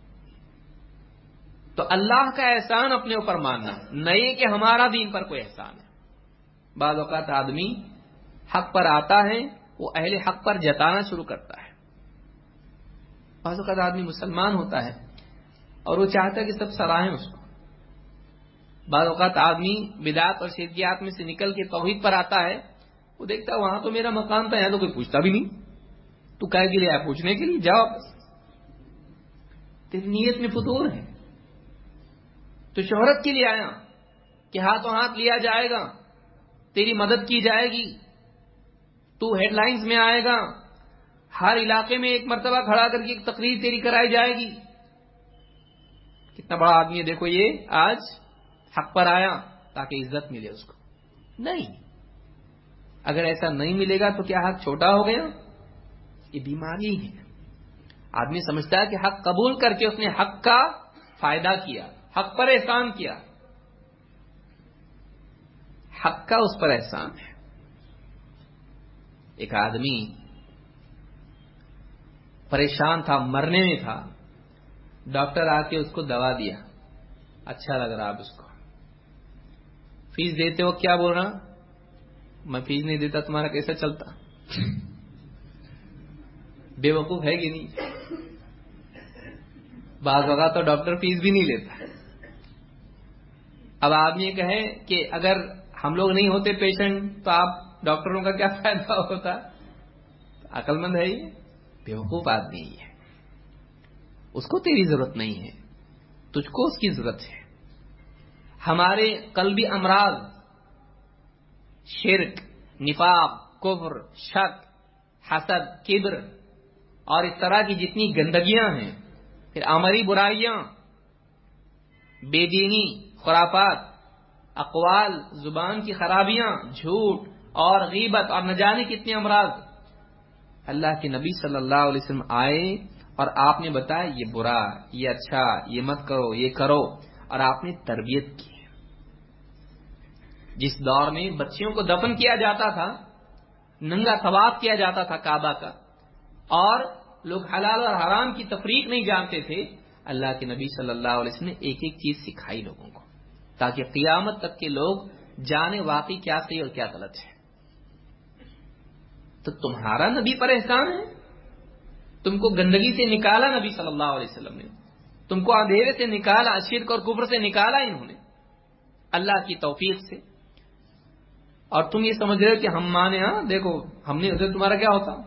تو اللہ کا احسان اپنے اوپر ماننا، نہیں کہ ہمارا دین پر کوئی احسان ہے۔ بعض اوقات آدمی حق پر آتا ہے، وہ اہل حق پر جتانا شروع کرتا ہے۔ بعض اوقات آدمی مسلمان ہوتا ہے اور وہ چاہتا ہے کہ سب سراہیں اس کو۔ بعض اوقات آدمی بدعت اور شرکیات میں سے نکل کے توحید پر آتا ہے، وہ دیکھتا ہے وہاں تو میرا مقام تھا، یہاں تو کوئی پوچھتا بھی نہیں، تو کہے کے لیے آیا پوچھنے کے لیے، جاؤ واپس، تیری نیت میں فتور ہے، تو شہرت کے لیے آیا کہ ہاتھوں ہاتھ لیا جائے گا، تیری مدد کی جائے گی، تو ہیڈ لائنز میں آئے گا، ہر علاقے میں ایک مرتبہ کھڑا کر کے ایک تقریر تیری کرائی جائے گی. کتنا بڑا آدمی ہے دیکھو، یہ آج حق پر آیا تاکہ عزت ملے اس کو. نہیں، اگر ایسا نہیں ملے گا تو کیا حق چھوٹا ہو گیا؟ یہ بیماری ہے. آدمی سمجھتا ہے کہ حق قبول کر کے اس نے حق کا فائدہ کیا، حق پر احسان کیا. حق کا اس پر احسان ہے. ایک آدمی پریشان تھا، مرنے میں تھا، ڈاکٹر آ کے اس کو دوا دیا، اچھا لگ رہا. اب اس کو فیس دیتے ہو؟ کیا بول رہا؟ میں فیس نہیں دیتا، تمہارا کیسا چلتا؟ بے وقوف ہے کہ نہیں؟ بعض اوقات تو ڈاکٹر فیس بھی نہیں لیتا. اب آدمی یہ کہے کہ اگر ہم لوگ نہیں ہوتے پیشنٹ تو آپ ڈاکٹروں کا کیا فائدہ ہوتا؟ عقل مند ہے یہ؟ بے وقوف آدمی ہے. اس کو تیری ضرورت نہیں ہے، تجھ کو اس کی ضرورت ہے. ہمارے قلبی امراض، شرک، نفاق، کفر، شک، حسد، کبر اور اس طرح کی جتنی گندگیاں ہیں، پھر عملی برائیاں، بے دینی، خرافات، اقوال، زبان کی خرابیاں، جھوٹ اور غیبت اور نہ جانے کتنے امراض. اللہ کے نبی صلی اللہ علیہ وسلم آئے اور آپ نے بتایا یہ برا، یہ اچھا، یہ مت کرو، یہ کرو، اور آپ نے تربیت کی. جس دور میں بچیوں کو دفن کیا جاتا تھا، ننگا طواف کیا جاتا تھا کعبہ کا، اور لوگ حلال اور حرام کی تفریق نہیں جانتے تھے، اللہ کے نبی صلی اللہ علیہ وسلم نے ایک ایک چیز سکھائی لوگوں کو، تاکہ قیامت تک کے لوگ جانے واقعی کیا صحیح اور کیا غلط ہے. تو تمہارا نبی پر احسان ہے، تم کو گندگی سے نکالا نبی صلی اللہ علیہ وسلم نے، تم کو اندھیرے سے نکالا، شرک اور کفر سے نکالا انہوں نے اللہ کی توفیق سے. اور تم یہ سمجھ رہے ہو کہ ہم مانے، ہاں دیکھو ہم نے حضرت تمہارا کیا ہوتا؟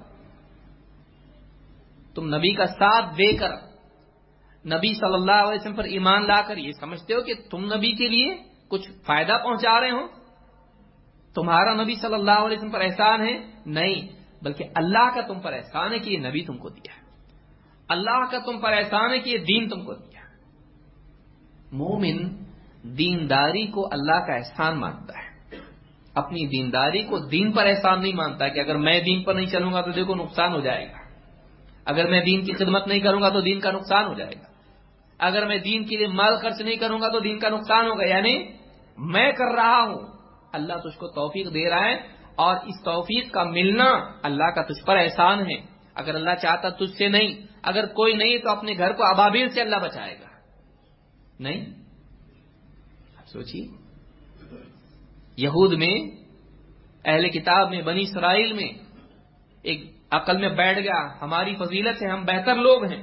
تم نبی کا ساتھ دے کر، نبی صلی اللہ علیہ وسلم پر ایمان لا کر یہ سمجھتے ہو کہ تم نبی کے لیے کچھ فائدہ پہنچا رہے ہو؟ تمہارا نبی صلی اللہ علیہ وسلم پر احسان ہے؟ نہیں، بلکہ اللہ کا تم پر احسان ہے کہ یہ نبی تم کو دیا، اللہ کا تم پر احسان ہے کہ یہ دین تم کو دیا. مومن دینداری کو اللہ کا احسان مانتا ہے، اپنی دینداری کو دین پر احسان نہیں مانتا کہ اگر میں دین پر نہیں چلوں گا تو دیکھو نقصان ہو جائے گا، اگر میں دین کی خدمت نہیں کروں گا تو دین کا نقصان ہو جائے گا، اگر میں دین کے لیے مال خرچ نہیں کروں گا تو دین کا نقصان ہوگا. یعنی میں کر رہا ہوں، اللہ تجھ کو توفیق دے رہا ہے، اور اس توفیق کا ملنا اللہ کا تجھ پر احسان ہے. اگر اللہ چاہتا تجھ سے نہیں، اگر کوئی نہیں تو اپنے گھر کو ابابیل سے اللہ بچائے گا. نہیں، اب سوچیے، یہود میں، اہل کتاب میں، بنی اسرائیل میں ایک عقل میں بیٹھ گیا ہماری فضیلت ہے، ہم بہتر لوگ ہیں،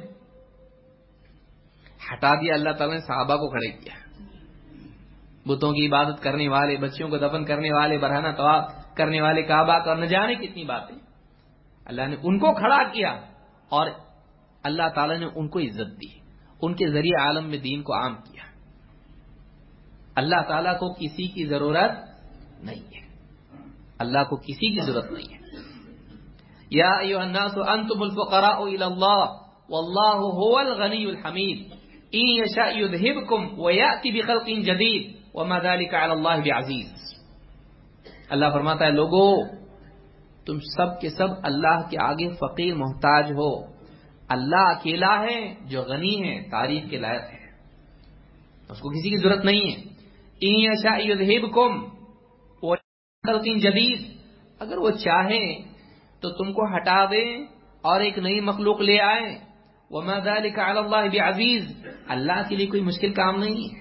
ہٹا دیا اللہ تعالیٰ نے، صحابہ کو کھڑے کیا. بتوں کی عبادت کرنے والے، بچیوں کو دفن کرنے والے، برہنہ طواف کرنے والے کعبہ کا، نہ جانے کتنی باتیں، اللہ نے ان کو کھڑا کیا، اور اللہ تعالیٰ نے ان کو عزت دی، ان کے ذریعے عالم میں دین کو عام کیا. اللہ تعالیٰ کو کسی کی ضرورت نہیں ہے، اللہ کو کسی کی ضرورت نہیں ہے. یا ایھا الناس انتم الفقراء الی اللہ واللہ هو الغنی الحمید ان یشاء یذھبکم ویأتی بخلق جدید وما ذلک علی اللہ بعزیز. اللہ فرماتا ہے لوگو تم سب کے سب اللہ کے آگے فقیر محتاج ہو، اللہ اکیلا ہے جو غنی ہے، تعریف کے لائق ہے، اس کو کسی کی ضرورت نہیں ہے. ان یشاء یذھبکم ویأتی بخلق جدید، اگر وہ چاہے تو تم کو ہٹا دے اور ایک نئی مخلوق لے آئے. وما ذلک علی اللہ بعزیز، اللہ کے لیے کوئی مشکل کام نہیں ہے.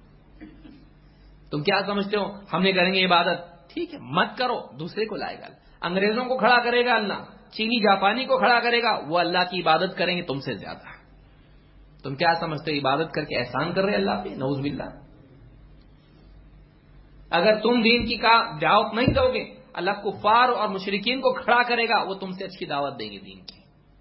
تم کیا سمجھتے ہو ہم نے کریں گے عبادت، ٹھیک ہے مت کرو، دوسرے کو لائے گا. انگریزوں کو کھڑا کرے گا اللہ، چینی جاپانی کو کھڑا کرے گا، وہ اللہ کی عبادت کریں گے تم سے زیادہ. تم کیا سمجھتے ہو عبادت کر کے احسان کر رہے اللہ پہ؟ نعوذ باللہ. اگر تم دین کی کا دعوت نہیں دو گے، اللہ کفار اور مشرکین کو کھڑا کرے گا، وہ تم سے اچھی دعوت دیں گے دین کی.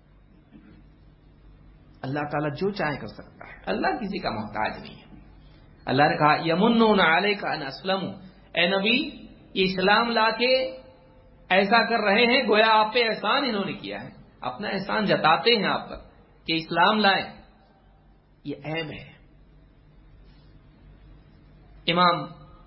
اللہ تعالیٰ جو چاہے کر سکتا ہے، اللہ کسی کا محتاج نہیں ہے. اللہ نے کہا یمنون علیک ان اسلموا، اے نبی یہ اسلام لا کے ایسا کر رہے ہیں گویا آپ پہ احسان انہوں نے کیا ہے، اپنا احسان جتاتے ہیں آپ پر کہ اسلام لائیں، یہ عیب ہے۔ امام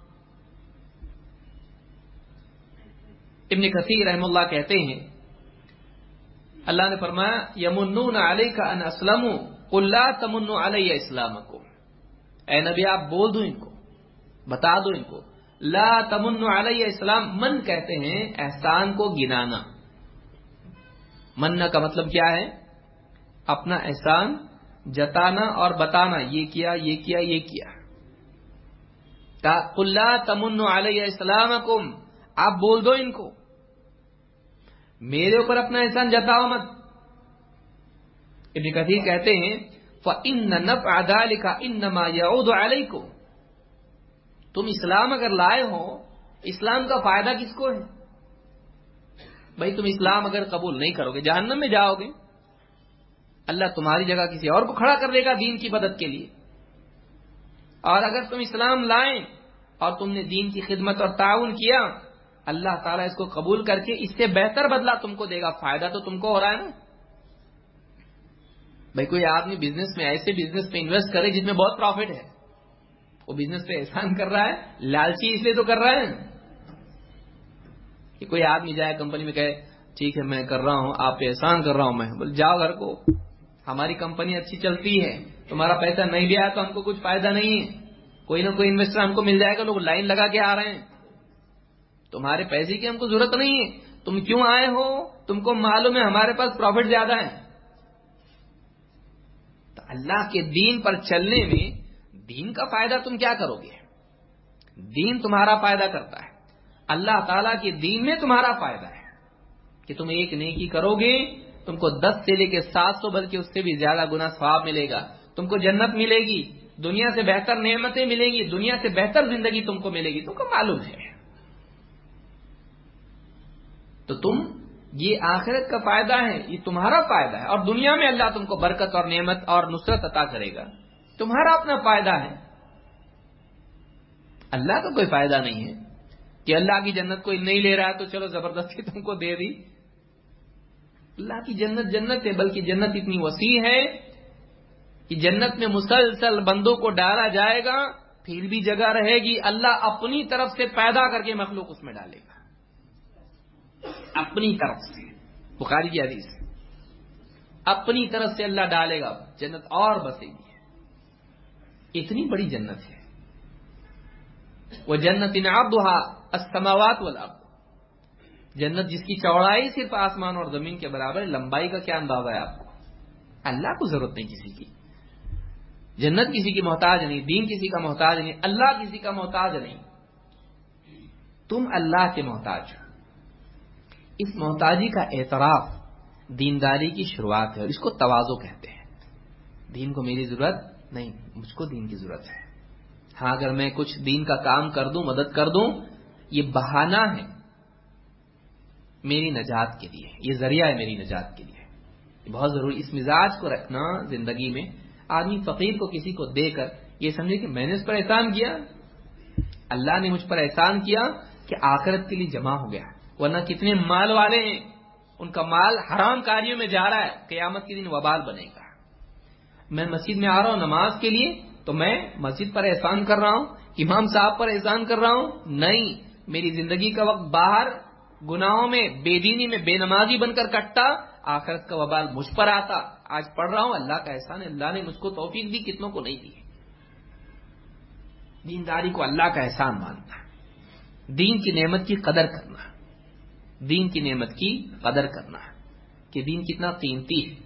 ابن کثیر رحم اللہ کہتے ہیں اللہ نے فرمایا یمنون علیک ان اسلموا قل لا تمنوا علی اسلامکم، اے نبی آپ بول دو ان کو، بتا دو ان کو، لا تمنوا علی اسلام، من کہتے ہیں احسان کو گنانا، مننا کا مطلب کیا ہے؟ اپنا احسان جتانا اور بتانا، یہ کیا یہ کیا یہ کیا۔ قل لا تمنوا علی اسلامکم، آپ بول دو ان کو میرے اوپر اپنا احسان جتاؤ مت۔ ابن کثیر کہتے ہیں فَإِنَّ نَفْعَ ذَلِكَ إِنَّمَا يَعُودُ عَلَيْكُمْ، تم اسلام اگر لائے ہو، اسلام کا فائدہ کس کو ہے؟ بھائی تم اسلام اگر قبول نہیں کرو گے جہنم میں جاؤ گے، اللہ تمہاری جگہ کسی اور کو کھڑا کر دے گا دین کی مدد کے لیے۔ اور اگر تم اسلام لائیں اور تم نے دین کی خدمت اور تعاون کیا، اللہ تعالیٰ اس کو قبول کر کے اس سے بہتر بدلہ تم کو دے گا، فائدہ تو تم کو ہو رہا ہے نا۔ بھائی کوئی آدمی بزنس میں ایسے بزنس میں انویسٹ کرے جس میں بہت پروفٹ ہے، وہ بزنس پہ احسان کر رہا ہے، لالچی اس لیے تو کر رہا ہے کہ کوئی آدمی جائے کمپنی میں کہے ٹھیک ہے میں کر رہا ہوں، آپ پہ احسان کر رہا ہوں میں، بول جاؤ گھر کو، ہماری کمپنی اچھی چلتی ہے، تمہارا پیسہ نہیں بھی آیا تو ہم کو کچھ فائدہ نہیں ہے، کوئی نہ کوئی انویسٹر ہم کو مل جائے گا، لوگ لائن لگا کے آ رہے ہیں، تمہارے پیسے کی ہم کو ضرورت نہیں ہے، تم کیوں آئے ہو؟ تم کو معلوم ہے ہمارے پاس پروفٹ زیادہ ہے۔ تو اللہ کے دین پر چلنے میں دین کا فائدہ تم کیا کرو گے؟ دین تمہارا فائدہ کرتا ہے، اللہ تعالیٰ کے دین میں تمہارا فائدہ ہے کہ تم ایک نیکی کرو گے تم کو دس سے لے کے سات سو بلکہ اس سے بھی زیادہ گنا ثواب ملے گا، تم کو جنت ملے گی، دنیا سے بہتر نعمتیں ملیں گی، دنیا سے بہتر زندگی تم کو ملے گی، تم کو معلوم ہے۔ تو تم یہ آخرت کا فائدہ ہے، یہ تمہارا فائدہ ہے، اور دنیا میں اللہ تم کو برکت اور نعمت اور نصرت عطا کرے گا، تمہارا اپنا فائدہ ہے، اللہ کا کوئی فائدہ نہیں ہے کہ اللہ کی جنت کوئی نہیں لے رہا ہے تو چلو زبردستی تم کو دے دی۔ اللہ کی جنت جنت ہے، بلکہ جنت اتنی وسیع ہے کہ جنت میں مسلسل بندوں کو ڈالا جائے گا، پھر بھی جگہ رہے گی، اللہ اپنی طرف سے پیدا کر کے مخلوق اس میں ڈالے گا، اپنی طرف سے، بخاری کی حدیث ہے، اپنی طرف سے اللہ ڈالے گا، جنت اور بسے گی، اتنی بڑی جنت ہے۔ وہ جنت عرضها السماوات والارض، جنت جس کی چوڑائی صرف آسمان اور زمین کے برابر ہے، لمبائی کا کیا اندازہ ہے آپ کو؟ اللہ کو ضرورت نہیں کسی کی، جنت کسی کی محتاج نہیں، دین کسی کا محتاج نہیں، اللہ کسی کا محتاج نہیں، تم اللہ کے محتاج ہو۔ اس محتاجی کا اعتراف دینداری کی شروعات ہے، اور اس کو تواضع کہتے ہیں۔ دین کو میری ضرورت نہیں، مجھ کو دین کی ضرورت ہے، ہاں اگر میں کچھ دین کا کام کر دوں، مدد کر دوں، یہ بہانہ ہے میری نجات کے لیے، یہ ذریعہ ہے میری نجات کے لیے، یہ بہت ضروری، اس مزاج کو رکھنا زندگی میں۔ آدمی فقیر کو کسی کو دے کر یہ سمجھے کہ میں نے اس پر احسان کیا، اللہ نے مجھ پر احسان کیا کہ آخرت کے لیے جمع ہو گیا، ورنہ کتنے مال والے ہیں ان کا مال حرام کاریوں میں جا رہا ہے، قیامت کے دن وبال بنے گا۔ میں مسجد میں آ رہا ہوں نماز کے لیے تو میں مسجد پر احسان کر رہا ہوں، امام صاحب پر احسان کر رہا ہوں؟ نہیں، میری زندگی کا وقت باہر گناہوں میں، بے دینی میں، بے نمازی بن کر کٹتا، آخرت کا وبال مجھ پر آتا۔ آج پڑھ رہا ہوں، اللہ کا احسان ہے، اللہ نے مجھ کو توفیق دی، کتنوں کو نہیں دی۔ دینداری کو اللہ کا احسان ماننا، دین کی نعمت کی قدر کرنا، دین کی نعمت کی قدر کرنا کہ دین کتنا قیمتی ہے۔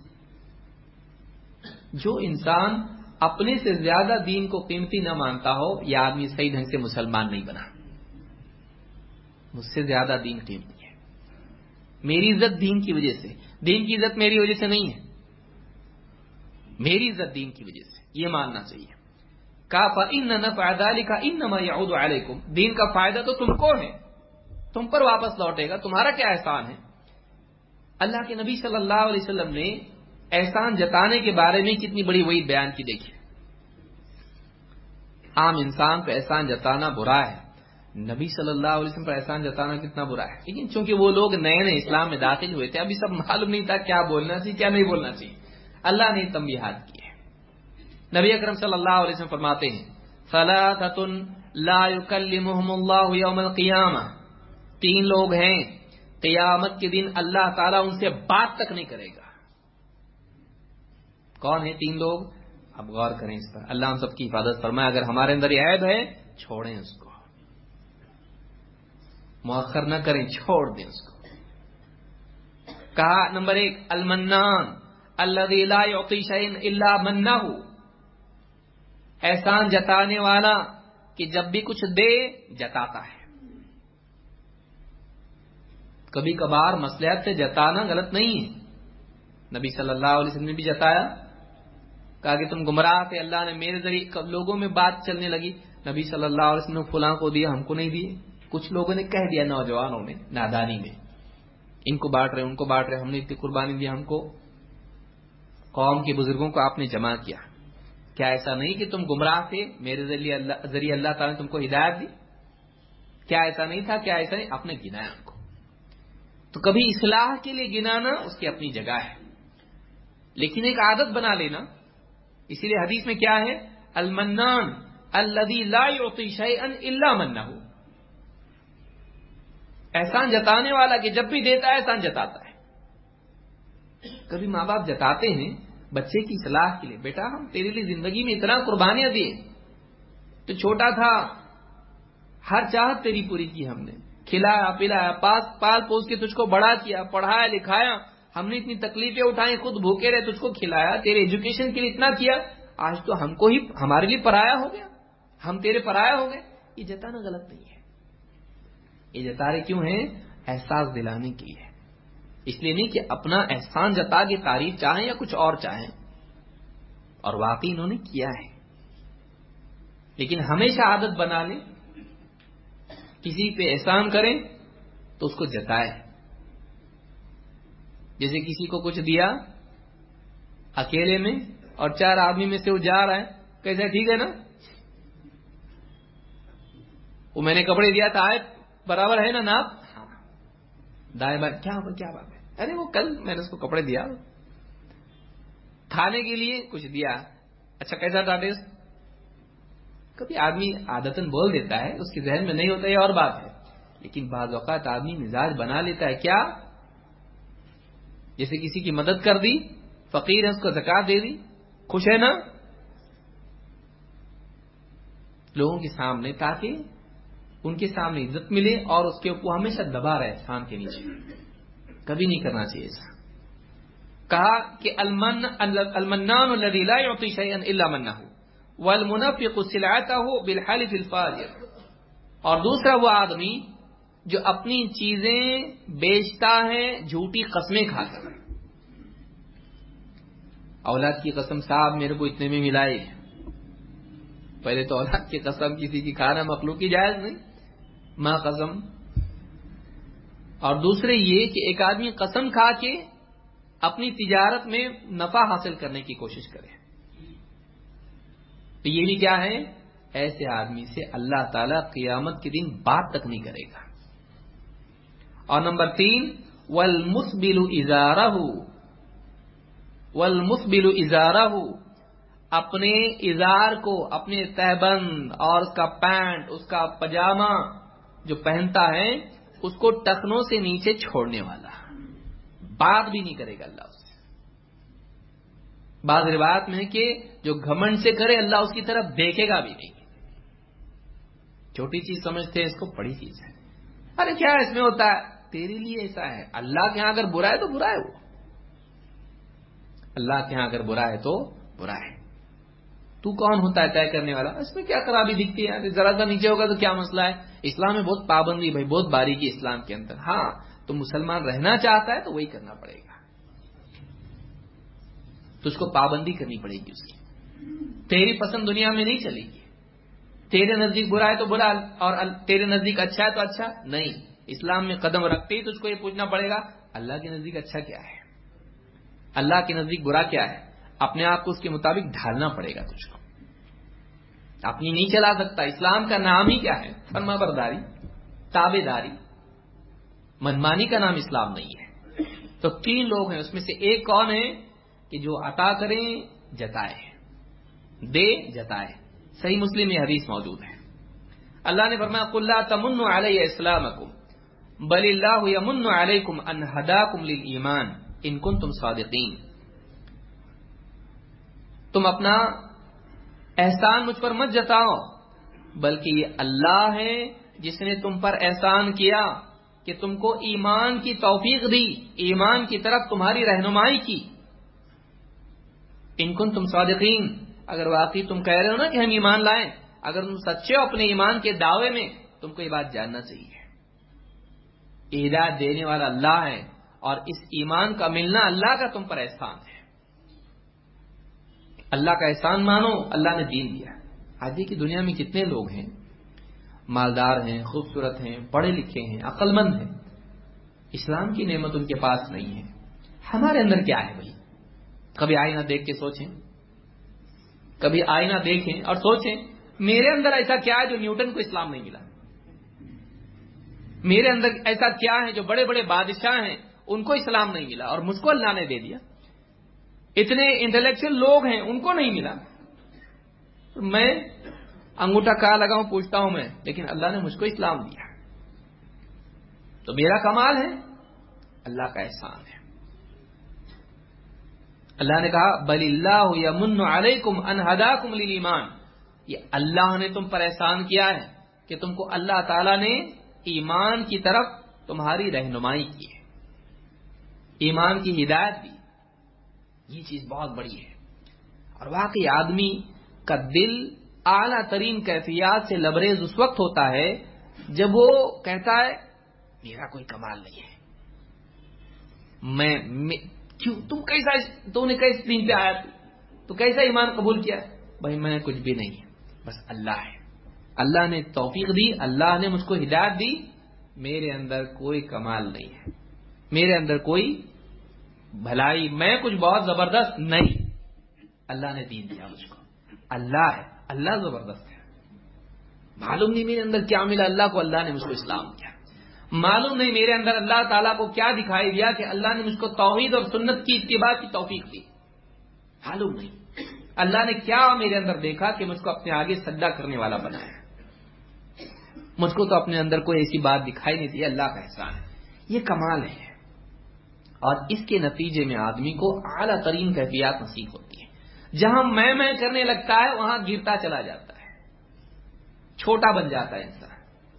جو انسان اپنے سے زیادہ دین کو قیمتی نہ مانتا ہو، یہ آدمی صحیح ڈھنگ سے مسلمان نہیں بنا۔ مجھ سے زیادہ دین قیمتی ہے، میری عزت دین کی وجہ سے، دین کی عزت میری وجہ سے نہیں ہے، میری عزت دین کی وجہ سے، یہ ماننا چاہیے۔ کہا فَإِنَّ نَفْعَ ذَلِكَ إِنَّمَا يَعُودُ عَلَيْكُمْ، دین کا فائدہ تو تم کو ہے، تم پر واپس لوٹے گا، تمہارا کیا احسان ہے؟ اللہ کے نبی صلی اللہ علیہ وسلم نے احسان جتانے کے بارے میں کتنی بڑی وعید بیان کی، دیکھیے۔ عام انسان پہ احسان جتانا برا ہے، نبی صلی اللہ علیہ وسلم پر احسان جتانا کتنا برا ہے. لیکن چونکہ وہ لوگ نئے نئے اسلام میں داخل ہوئے تھے, ابھی سب معلوم نہیں تھا کیا بولنا چاہیے کیا نہیں بولنا چاہیے, اللہ نے تنبیہات کی ہے. نبی اکرم صلی اللہ علیہ وسلم فرماتے ہیں ثلاثۃ لا یکلمہم اللہ یوم القیامہ, تین لوگ ہیں قیامت کے دن اللہ تعالیٰ ان سے بات تک نہیں کرے گا. کون ہیں تین لوگ؟ اب غور کریں اس پر, اللہ ہم سب کی حفاظت فرمائے. اگر ہمارے اندر یہ عیب ہے چھوڑیں اس کو, مؤخر نہ کریں, چھوڑ دیں اس کو. کہا نمبر ایک المنان الذی لا یعطی شیئا الا منہ, احسان جتانے والا کہ جب بھی کچھ دے جتاتا ہے. کبھی کبھار مصلحت سے جتانا غلط نہیں ہے. نبی صلی اللہ علیہ وسلم نے بھی جتایا, کہا کہ تم گمراہ تھے, اللہ نے میرے ذریعے لوگوں میں بات چلنے لگی, نبی صلی اللہ علیہ وسلم نے فلاں کو دیا ہم کو نہیں دیے. کچھ لوگوں نے کہہ دیا نوجوانوں نے نادانی میں, ان کو بانٹ رہے ان کو بانٹ رہے, ہم نے اتنی قربانی دی, ہم کو قوم کے بزرگوں کو آپ نے جمع کیا. کیا ایسا نہیں کہ تم گمراہ تھے, میرے ذریعے اللہ ذریعے اللہ تعالیٰ نے تم کو ہدایت دی؟ کیا ایسا نہیں تھا؟ کیا ایسا نہیں؟ آپ نے گنایا ان کو. تو کبھی اصلاح کے لیے گنانا اس کی اپنی جگہ ہے, لیکن ایک عادت بنا لینا. اسی لیے حدیث میں کیا ہے, المنان الذی لا یعطی شیئا الا منہ, احسان جتانے والا کہ جب بھی دیتا ہے احسان جتاتا ہے. کبھی ماں باپ جتاتے ہیں بچے کی اصلاح کے لیے, بیٹا ہم تیرے لیے زندگی میں اتنا قربانیاں دیے, تو چھوٹا تھا ہر چاہت تیری پوری کی ہم نے, کھلایا پلایا پاس پال پوس کے تجھ کو بڑا کیا, پڑھایا لکھایا, ہم نے اتنی تکلیفیں اٹھائیں, خود بھوکے رہے, تجھ کو کھلایا, تیرے ایجوکیشن کے لیے اتنا کیا, آج تو ہم کو ہی ہمارے لیے پرایا ہو گیا, ہم تیرے پرایا ہو گئے. یہ جتانا غلط نہیں ہے. یہ جتا رہے کیوں ہیں؟ احساس دلانے کے لیے, اس لیے نہیں کہ اپنا احسان جتا کے تعریف چاہیں یا کچھ اور چاہیں, اور واقعی انہوں نے کیا ہے. لیکن ہمیشہ عادت بنا لیں, کسی پہ احسان کریں تو اس کو جتائے. جیسے کسی کو کچھ دیا اکیلے میں اور چار آدمی میں سے وہ جا رہا ہے, کیسا ٹھیک ہے نا, وہ میں نے کپڑے دیا تھا برابر ہے نا ناپ, دائیں بائیں کیا کیا بات ہے, ارے وہ کل میں نے اس کو کپڑے دیا, کھانے کے لیے کچھ دیا, اچھا کیسا تھا ٹیسٹ. کبھی آدمی عادتاً بول دیتا ہے, اس کے ذہن میں نہیں ہوتا, یہ اور بات ہے. لیکن بعض اوقات آدمی مزاج بنا لیتا ہے. کیا؟ جیسے کسی کی مدد کر دی, فقیر ہے اس کو زکات دے دی, خوش ہے نا لوگوں کے سامنے, تاکہ ان کے سامنے عزت ملے اور اس کے اوپر ہمیشہ دبا رہے احسان کے نیچے. کبھی نہیں کرنا چاہیے ایسا. کہا کہ المن المنان الذی لا یعطی شیئا الا منہ والمنفق سلعته بالحلف الفاجر, اور دوسرا وہ آدمی جو اپنی چیزیں بیچتا ہے جھوٹی قسمیں کھا کر. اولاد کی قسم صاحب میرے کو اتنے میں ملائے, پہلے تو اولاد کی قسم کسی کی کھانا مخلوقی جائز نہیں, ماں قسم. اور دوسرے یہ کہ ایک آدمی قسم کھا کے اپنی تجارت میں نفع حاصل کرنے کی کوشش کرے, تو یہ بھی کیا ہے, ایسے آدمی سے اللہ تعالیٰ قیامت کے دن بات تک نہیں کرے گا. اور نمبر تین والمسبل ازارہ, والمسبل ازارہ, اپنے ازار کو, اپنے تہبند اور اس کا پینٹ, اس کا پجامہ جو پہنتا ہے اس کو ٹخنوں سے نیچے چھوڑنے والا, بات بھی نہیں کرے گا اللہ اس سے. بعض روایت میں ہے کہ جو گھمنڈ سے کرے اللہ اس کی طرف دیکھے گا بھی نہیں. چھوٹی چیز سمجھتے ہیں اس کو, بڑی چیز ہے. ارے کیا اس میں ہوتا ہے, تیرے لیے ایسا ہے, اللہ کے ہاں اگر برا ہے تو برا ہے, وہ اللہ کے ہاں اگر برا ہے تو برا ہے. تو کون ہوتا ہے طے کرنے والا, اس میں کیا خرابی دکھتی ہے, ذرا سا نیچے ہوگا تو کیا مسئلہ ہے. اسلام میں بہت پابندی بھائی, بہت باریکی اسلام کے اندر. ہاں تو مسلمان رہنا چاہتا ہے تو وہی کرنا پڑے گا, تو اس کو پابندی کرنی پڑے گی اس کی. تیری پسند دنیا میں نہیں چلے گی, تیرے نزدیک برا ہے تو برا اور تیرے نزدیک اچھا ہے تو اچھا نہیں. اسلام میں قدم رکھتے ہی تجھ کو یہ پوچھنا پڑے گا اللہ کے نزدیک اچھا کیا ہے, اللہ کے نزدیک برا کیا ہے. اپنے آپ کو اس کے مطابق ڈھالنا پڑے گا تجھ کو. اپنی نہیں چلا سکتا. اسلام کا نام ہی کیا ہے؟ فرما برداری، تابع داری. منمانی کا نام اسلام نہیں ہے. تو تین لوگ ہیں، اس میں سے ایک کون ہے کہ جو عطا کریں جتائے، دے جتائے. صحیح مسلم میں حدیث موجود ہے. اللہ نے فرمایا قل لا تمنوا علی اسلامکم بل اللہ یمن علیکم ان ہداکم للایمان ان کنتم صادقین. تم اپنا احسان مجھ پر مت جتاؤ، بلکہ یہ اللہ ہے جس نے تم پر احسان کیا کہ تم کو ایمان کی توفیق دی، ایمان کی طرف تمہاری رہنمائی کی. ان کنتم صادقین، اگر واقعی تم کہہ رہے ہو نا کہ ہم ایمان لائیں، اگر تم سچے ہو اپنے ایمان کے دعوے میں، تم کو یہ بات جاننا چاہیے ہدایت دینے والا اللہ ہے، اور اس ایمان کا ملنا اللہ کا تم پر احسان ہے. اللہ کا احسان مانو، اللہ نے دین دیا. آج کی دنیا میں کتنے لوگ ہیں، مالدار ہیں، خوبصورت ہیں، پڑھے لکھے ہیں، عقل مند ہیں، اسلام کی نعمت ان کے پاس نہیں ہے. ہمارے اندر کیا ہے بھائی؟ کبھی آئینہ دیکھ کے سوچیں، کبھی آئینہ دیکھیں اور سوچیں میرے اندر ایسا کیا ہے جو نیوٹن کو اسلام نہیں ملا؟ میرے اندر ایسا کیا ہے جو بڑے بڑے بادشاہ ہیں ان کو اسلام نہیں ملا اور مجھ کو اللہ نے دے دیا؟ اتنے انٹلیکچوئل لوگ ہیں ان کو نہیں ملا. میں انگوٹھا کہاں لگاؤں پوچھتا ہوں میں، لیکن اللہ نے مجھ کو اسلام دیا. تو میرا کمال ہے؟ اللہ کا احسان ہے. اللہ نے کہا بل اللہ یمن علیکم ان ہداکم للایمان، یہ اللہ نے تم پر احسان کیا ہے کہ تم کو اللہ تعالی نے ایمان کی طرف تمہاری رہنمائی کی ہے، ایمان کی ہدایت دی. یہ چیز بہت بڑی ہے. اور واقعی آدمی کا دل اعلیٰ ترین کیفیات سے لبریز اس وقت ہوتا ہے جب وہ کہتا ہے میرا کوئی کمال نہیں ہے. میں, میں کیوں تم کیسا تو نے کیسے دین پہ آیا، تو کیسا ایمان قبول کیا؟ بھائی میں کچھ بھی نہیں ہے، بس اللہ ہے. اللہ نے توفیق دی، اللہ نے مجھ کو ہدایت دی. میرے اندر کوئی کمال نہیں ہے، میرے اندر کوئی بھلائی، میں کچھ بہت زبردست نہیں. اللہ نے دین دیا مجھ کو، اللہ ہے، اللہ زبردست ہے. معلوم نہیں میرے اندر کیا ملا اللہ کو، اللہ نے مجھ کو اسلام دیا. معلوم نہیں میرے اندر اللہ تعالیٰ کو کیا دکھائی دیا کہ اللہ نے مجھ کو توحید اور سنت کی اتباع کی توفیق دی. معلوم نہیں اللہ نے کیا میرے اندر دیکھا کہ مجھ کو اپنے آگے سجدہ کرنے والا بنایا. مجھ کو تو اپنے اندر کوئی ایسی بات دکھائی نہیں دی. اللہ کا احسان ہے، یہ کمال ہے. اور اس کے نتیجے میں آدمی کو اعلیٰ ترین کیفیات نصیب ہوتی ہے. جہاں میں میں کرنے لگتا ہے وہاں گرتا چلا جاتا ہے، چھوٹا بن جاتا ہے انسان.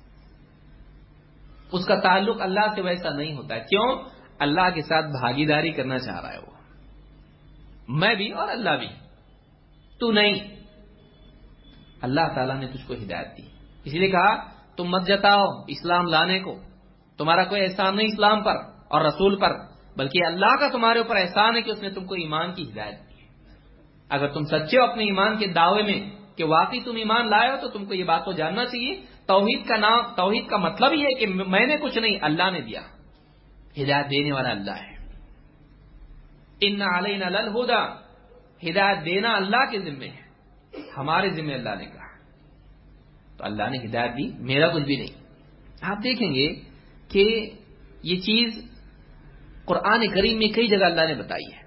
اس کا تعلق اللہ سے ویسا نہیں ہوتا ہے. کیوں؟ اللہ کے ساتھ بھاگیداری کرنا چاہ رہا ہے وہ، میں بھی اور اللہ بھی. تو نہیں، اللہ تعالیٰ نے تجھ کو ہدایت دی، اس لیے کہا تم مت جتاؤ اسلام لانے کو. تمہارا کوئی احسان نہیں اسلام پر اور رسول پر، بلکہ اللہ کا تمہارے اوپر احسان ہے کہ اس نے تم کو ایمان کی ہدایت دی. اگر تم سچے ہو اپنے ایمان کے دعوے میں کہ واقعی تم ایمان لائے ہو، تو تم کو یہ بات تو جاننا چاہیے توحید کا نام، توحید کا مطلب یہ ہے کہ میں نے کچھ نہیں، اللہ نے دیا. ہدایت دینے والا اللہ ہے. ان علینا للہدی، ہدایت دینا اللہ کے ذمے ہے، ہمارے ذمے اللہ نے کہا. تو اللہ نے ہدایت دی، میرا کچھ بھی نہیں. آپ دیکھیں گے کہ یہ چیز قرآن کریم میں کئی جگہ اللہ نے بتائی ہے.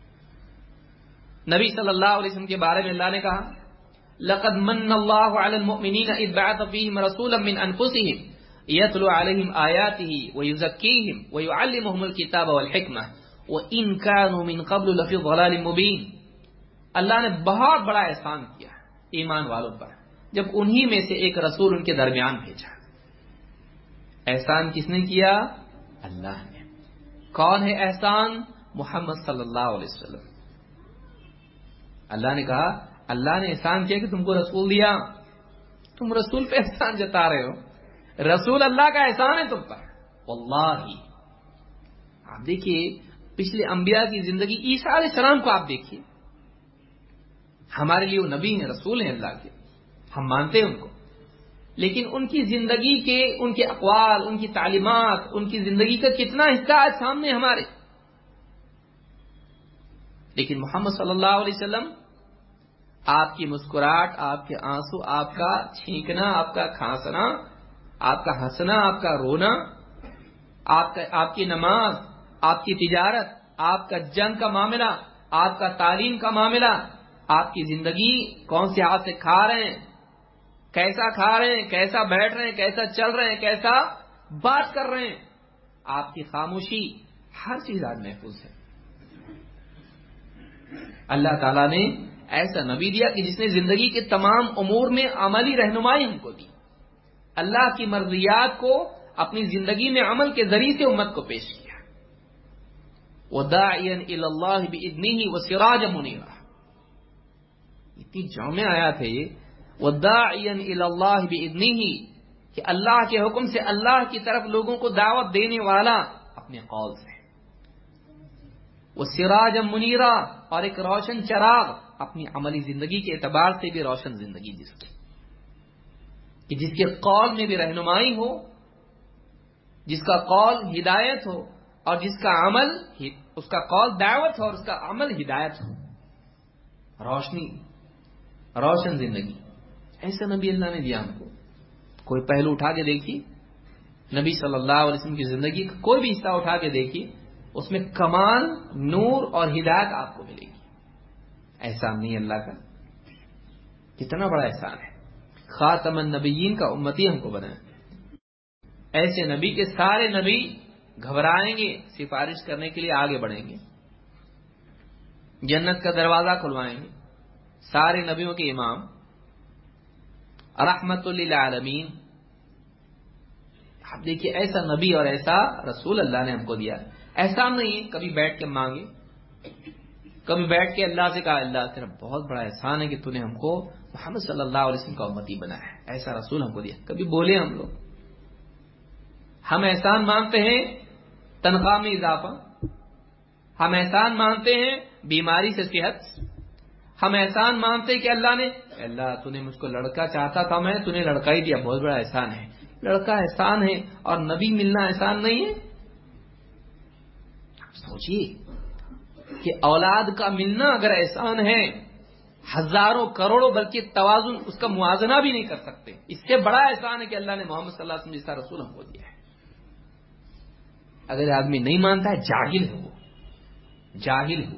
نبی صلی اللہ علیہ وسلم کے بارے میں اللہ نے کہا لقد من اللہ علی المؤمنین اذ بعث فیہم رسولا من انفسہم یتلو علیہم آیاتہ ویزکیہم ویعلمہم الکتاب والحکمہ وان کانوا من قبل لفی ضلال مبین. اللہ نے بہت بڑا احسان کیا ایمان والوں پر جب انہی میں سے ایک رسول ان کے درمیان بھیجا. احسان کس نے کیا؟ اللہ نے. کون ہے احسان؟ محمد صلی اللہ علیہ وسلم. اللہ نے کہا اللہ نے احسان کیا کہ تم کو رسول دیا، تم رسول پہ احسان جتا رہے ہو. رسول اللہ کا احسان ہے تم پر. واللہ آپ دیکھیے پچھلے انبیاء کی زندگی، عیسیٰ علیہ السلام کو آپ دیکھیے، ہمارے لیے وہ نبی ہیں، رسول ہیں اللہ کے، ہم مانتے ہیں ان کو، لیکن ان کی زندگی کے، ان کے اقوال، ان کی تعلیمات، ان کی زندگی کا کتنا حصہ آج سامنے ہمارے. لیکن محمد صلی اللہ علیہ وسلم آپ کی مسکراہٹ، آپ کے آنسو، آپ کا چھینکنا، آپ کا کھانسنا، آپ کا ہنسنا، آپ کا رونا، آپ کا آپ کی نماز، آپ کی تجارت، آپ کا جنگ کا معاملہ، آپ کا تعلیم کا معاملہ، آپ کی زندگی کون سے ہاتھ سے کھا رہے ہیں، کیسا کھا رہے ہیں، کیسا بیٹھ رہے ہیں، کیسا چل رہے ہیں، کیسا بات کر رہے ہیں، آپ کی خاموشی، ہر چیز آج محفوظ ہے۔ اللہ تعالیٰ نے ایسا نبی دیا کہ جس نے زندگی کے تمام امور میں عملی رہنمائی ہم کو دی، اللہ کی مرضیات کو اپنی زندگی میں عمل کے ذریعے سے امت کو پیش کیا۔ وَدَاعِيًا إِلَى اللَّهِ بِإِذْنِهِ وَسِرَاجًا مُنِيرًا، اتنی جامع آیات ہے یہ، وَدَاعِيًا إِلَى اللَّهِ بِإِذْنِهِ، کہ اللہ کے حکم سے اللہ کی طرف لوگوں کو دعوت دینے والا اپنے قول سے، وَسِرَاجًا مُنِيرًا، اور ایک روشن چراغ اپنی عملی زندگی کے اعتبار سے بھی روشن زندگی جس کی، کہ جس کے قول میں بھی رہنمائی ہو، جس کا قول ہدایت ہو، اور جس کا عمل، اس کا قول دعوت ہو اور اس کا عمل ہدایت ہو، روشنی، روشن زندگی۔ ایسا نبی اللہ نے دیا ہم کو۔ کوئی پہلو اٹھا کے دیکھیے نبی صلی اللہ علیہ وسلم کی زندگی کا، کوئی بھی حصہ اٹھا کے دیکھیے، اس میں کمال، نور اور ہدایت آپ کو ملے گی۔ احسان نہیں اللہ کا، کتنا بڑا احسان ہے۔ خاتم النبیین کا امتی ہم کو بنایا، ایسے نبی کے سارے نبی گھبرائیں گے، سفارش کرنے کے لیے آگے بڑھیں گے، جنت کا دروازہ کھلوائیں گے، سارے نبیوں کے امام، رحمت للعالمین۔ آپ دیکھیے ایسا نبی اور ایسا رسول اللہ نے ہم کو دیا۔ احسان نہیں ہے کبھی بیٹھ کے مانگے، کبھی بیٹھ کے اللہ سے کہا اللہ تیرا بہت بڑا احسان ہے کہ تو نے ہم کو محمد صلی اللہ علیہ وسلم کا امتی بنایا ہے، ایسا رسول ہم کو دیا۔ کبھی بولے ہم لوگ؟ ہم احسان مانتے ہیں تنخواہ میں اضافہ، ہم احسان مانتے ہیں بیماری سے صحت، ہم احسان مانتے ہیں کہ اللہ نے، اللہ تو نے مجھ کو لڑکا چاہتا تھا میں، تو نے لڑکا ہی دیا، بہت بڑا احسان ہے۔ لڑکا احسان ہے اور نبی ملنا احسان نہیں ہے؟ سوچئے کہ اولاد کا ملنا اگر احسان ہے، ہزاروں کروڑوں بلکہ توازن اس کا موازنہ بھی نہیں کر سکتے، اس سے بڑا احسان ہے کہ اللہ نے محمد صلی اللہ علیہ وسلم جیسا رسول ہم کو دیا ہے۔ اگر آدمی نہیں مانتا ہے، جاہل ہے وہ، جاہل ہے وہ۔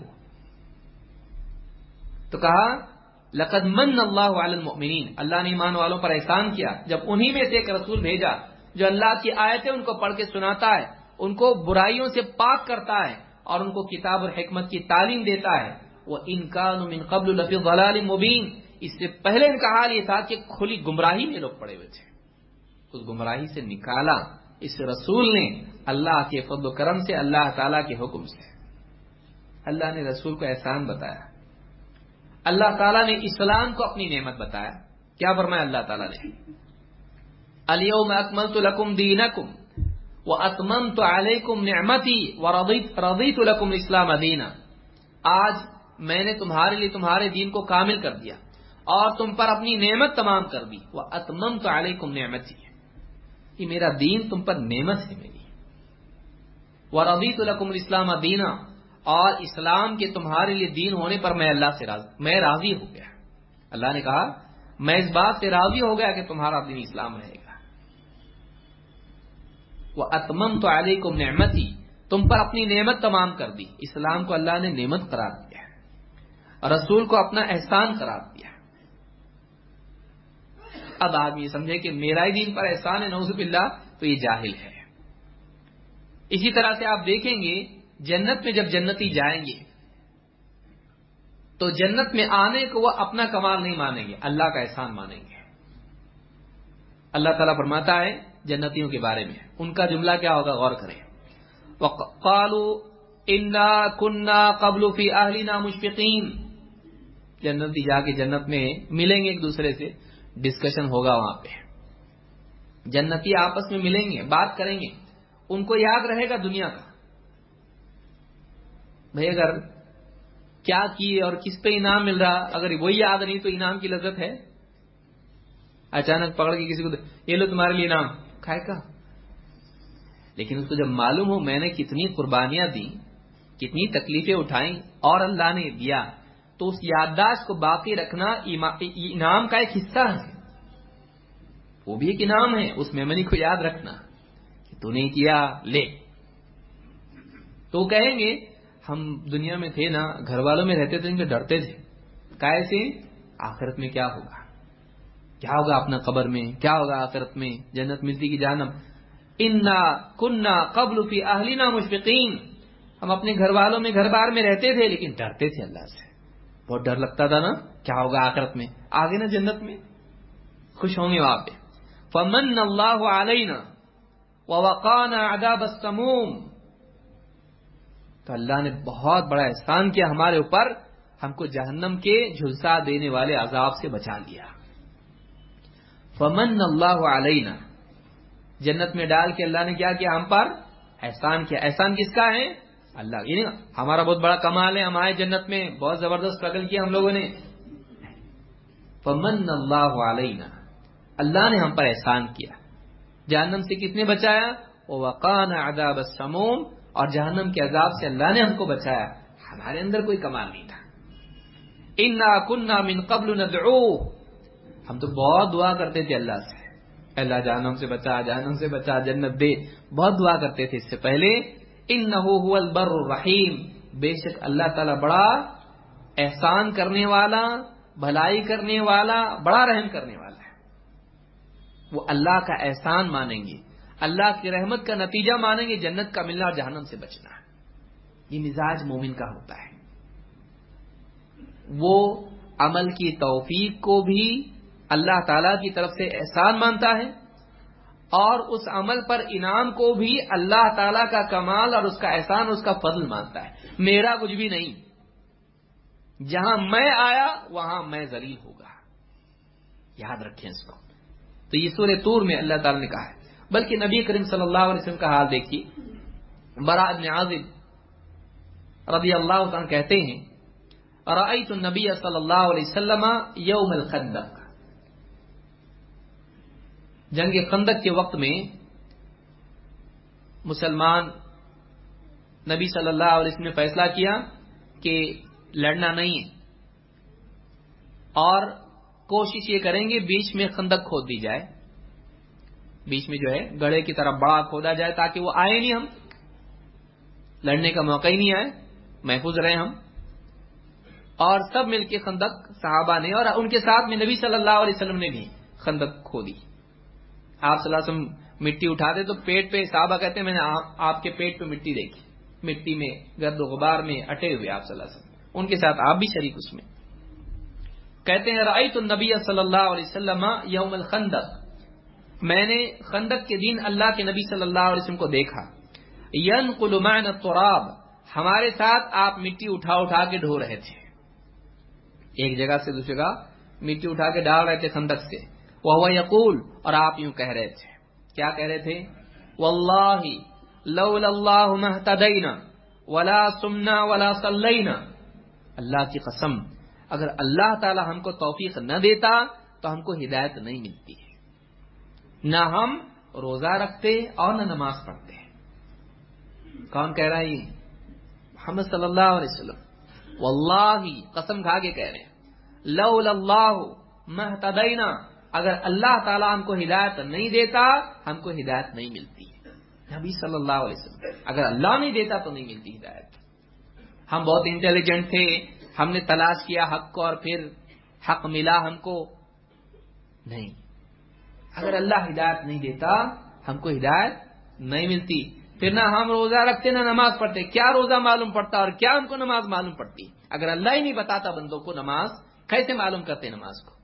تو کہا لقد من اللہ علی المؤمنین، اللہ نے ایمان والوں پر احسان کیا جب انہی میں سے ایک رسول بھیجا جو اللہ کی آیتیں ان کو پڑھ کے سناتا ہے، ان کو برائیوں سے پاک کرتا ہے اور ان کو کتاب اور حکمت کی تعلیم دیتا ہے۔ وَإِن كَانُوا مِن قَبْلُ لَفِي ضَلَالٍ مُبِينٍ، اس سے پہلے ان کا حال یہ تھا کہ کھلی گمراہی میں لوگ پڑے ہوئے تھے، اس گمراہی سے نکالا اس رسول نے اللہ کے فضل و کرم سے، اللہ تعالیٰ کے حکم سے۔ اللہ نے رسول کو احسان بتایا، اللہ تعالیٰ نے اسلام کو اپنی نعمت بتایا۔ کیا فرمایا اللہ تعالیٰ نے؟ اليوم اکملت لکم دینکم واتممت علیکم نعمتی ورضیت لکم الاسلام دینا، آج میں نے تمہارے لیے تمہارے دین کو کامل کر دیا اور تم پر اپنی نعمت تمام کر دی۔ واتممت علیکم نعمتی، یہ میرا دین تم پر نعمت ہے میری۔ ورضیت لکم الاسلام دینا، اور اسلام کے تمہارے لیے دین ہونے پر میں اللہ سے راضی میں راضی ہو گیا۔ اللہ نے کہا میں اس بات سے راضی ہو گیا کہ تمہارا دین اسلام رہے گا۔ وَأَتْمَمْتُ عَلَيْكُمْ نِعْمَتِي، تم پر اپنی نعمت تمام کر دی۔ اسلام کو اللہ نے نعمت قرار دیا، رسول کو اپنا احسان قرار دیا۔ اب آدمی یہ سمجھے کہ میرا ہی دین پر احسان ہے، نعوذ باللہ، تو یہ جاہل ہے۔ اسی طرح سے آپ دیکھیں گے جنت میں جب جنتی جائیں گے تو جنت میں آنے کو وہ اپنا کمال نہیں مانیں گے، اللہ کا احسان مانیں گے۔ اللہ تعالیٰ فرماتا ہے جنتیوں کے بارے میں، ان کا جملہ کیا ہوگا، غور کریں۔ وَقَالُوا إِنَّا كُنَّا قَبْلُ فِي أَهْلِنَا مُشْفِقِينَ، جنتی جا کے جنت میں ملیں گے، ایک دوسرے سے ڈسکشن ہوگا، وہاں پہ جنتی آپس میں ملیں گے، بات کریں گے، ان کو یاد رہے گا دنیا کا، بھئی اگر کیا کیے اور کس پہ انعام مل رہا، اگر وہی یاد نہیں تو انعام کی لذت ہے؟ اچانک پکڑ کے کسی کو یہ لو تمہارے لیے انعام، کھائے کا؟ لیکن اس کو جب معلوم ہو میں نے کتنی قربانیاں دی، کتنی تکلیفیں اٹھائیں اور اللہ نے دیا، تو اس یادداشت کو باقی رکھنا انعام کا ایک حصہ ہے، وہ بھی ایک انعام ہے، اس میموری کو یاد رکھنا کہ تو نے کیا لے. تو کہیں گے ہم دنیا میں تھے نا، گھر والوں میں رہتے تھے، ان کے ڈرتے تھے، کیسے؟ آخرت میں کیا ہوگا، کیا ہوگا اپنا قبر میں، کیا ہوگا آخرت میں، جنت ملتی کی جہنم. انا کنا قبل فی اہلنا مشفقین، ہم اپنے گھر والوں میں گھر بار میں رہتے تھے لیکن ڈرتے تھے اللہ سے، بہت ڈر لگتا تھا نا، کیا ہوگا آخرت میں، آگے نا جنت میں خوش ہوں گے وہاں پہ. فمن اللہ علینا ووقانا عذاب السموم، تو اللہ نے بہت بڑا احسان کیا ہمارے اوپر، ہم کو جہنم کے جھلسا دینے والے عذاب سے بچا لیا. فمن اللہ علینا، جنت میں ڈال کے اللہ نے کیا کیا؟ ہم پر احسان کیا. احسان کس کا ہے؟ اللہ. یعنی ہمارا بہت بڑا کمال ہے، ہم آئے جنت میں، بہت زبردست اسٹرگل کیا ہم لوگوں نے. فمن اللہ علینا، اللہ نے ہم پر احسان کیا. جہنم سے کس نے بچایا؟ وقانا عذاب السموم، اور جہنم کے عذاب سے اللہ نے ہم کو بچایا، ہمارے اندر کوئی کمال نہیں تھا. انا کنا من قبل ندعوہ، ہم تو بہت دعا کرتے تھے اللہ سے، اللہ جہنم سے بچا، جہنم سے بچا، جنت دے، بہت دعا کرتے تھے اس سے پہلے. انہ هو البر الرحیم، بے شک اللہ تعالی بڑا احسان کرنے والا، بھلائی کرنے والا، بڑا رحم کرنے والا ہے. وہ اللہ کا احسان مانیں گے، اللہ کی رحمت کا نتیجہ مانیں گے، جنت کا ملنا اور جہنم سے بچنا. یہ مزاج مومن کا ہوتا ہے. وہ عمل کی توفیق کو بھی اللہ تعالی کی طرف سے احسان مانتا ہے، اور اس عمل پر انعام کو بھی اللہ تعالی کا کمال اور اس کا احسان، اس کا فضل مانتا ہے. میرا کچھ بھی نہیں، جہاں میں آیا وہاں میں ذلیل ہوگا. یاد رکھیں اس کو. تو یہ سورہ طور میں اللہ تعالی نے کہا ہے. بلکہ نبی کریم صلی اللہ علیہ وسلم کا حال دیکھیے. براء بن عازب رضی اللہ عنہ کہتے ہیں رأیت النبی صلی اللہ علیہ وسلم یوم الخندق، جنگ خندق کے وقت میں مسلمان نبی صلی اللہ علیہ وسلم نے فیصلہ کیا کہ لڑنا نہیں ہے، اور کوشش یہ کریں گے بیچ میں خندق کھود دی جائے، بیچ میں جو ہے گڑھے کی طرح بڑا کھودا جائے تاکہ وہ آئے نہیں، ہم لڑنے کا موقع ہی نہیں آئے، محفوظ رہے ہم. اور سب مل کے خندق، صحابہ نے اور ان کے ساتھ میں نبی صلی اللہ علیہ وسلم نے بھی خندق کھودی. آپ صلی اللہ علیہ وسلم مٹی اٹھاتے تو پیٹ پہ، صحابہ کہتے ہیں میں نے آپ کے پیٹ پہ مٹی دیکھی، مٹی میں گرد و غبار میں اٹے ہوئے آپ صلی اللہ علیہ وسلم، ان کے ساتھ آپ بھی شریک اس میں. کہتے ہیں رأیت النبی صلی اللہ علیہ وسلم یوم الخندق، میں نے خندق کے دن اللہ کے نبی صلی اللہ علیہ وسلم کو دیکھا. ینقل معنا التراب، ہمارے ساتھ آپ مٹی اٹھا اٹھا کے ڈھو رہے تھے، ایک جگہ سے دوسری جگہ مٹی اٹھا کے ڈال رہے تھے خندق سے. وہو یقول، اور آپ یوں کہہ رہے تھے، کیا کہہ رہے تھے؟ واللہ لولا اللہ ما اهتدینا ولا صمنا ولا صلینا، اللہ کی قسم اگر اللہ تعالی ہم کو توفیق نہ دیتا تو ہم کو ہدایت نہیں ملتی ہے، نہ ہم روزہ رکھتے اور نہ نماز پڑھتے. کون کہہ رہا ہے یہ؟ محمد صلی اللہ علیہ وسلم. واللہ، قسم کھا کے کہہ رہے ہیں، لولا اللہ ما اهتدینا، اگر اللہ تعالیٰ ہم کو ہدایت نہیں دیتا ہم کو ہدایت نہیں ملتی. نبی صلی اللہ علیہ وسلم، اگر اللہ نہیں دیتا تو نہیں ملتی ہدایت. ہم بہت انٹیلیجنٹ تھے، ہم نے تلاش کیا حق کو اور پھر حق ملا ہم کو نہیں. اگر اللہ ہدایت نہیں دیتا ہم کو ہدایت نہیں ملتی. پھر نہ ہم روزہ رکھتے نہ نماز پڑھتے. کیا روزہ معلوم پڑتا اور کیا ہم کو نماز معلوم پڑتی؟ اگر اللہ ہی نہیں بتاتا بندوں کو نماز، کیسے معلوم کرتے نماز کو؟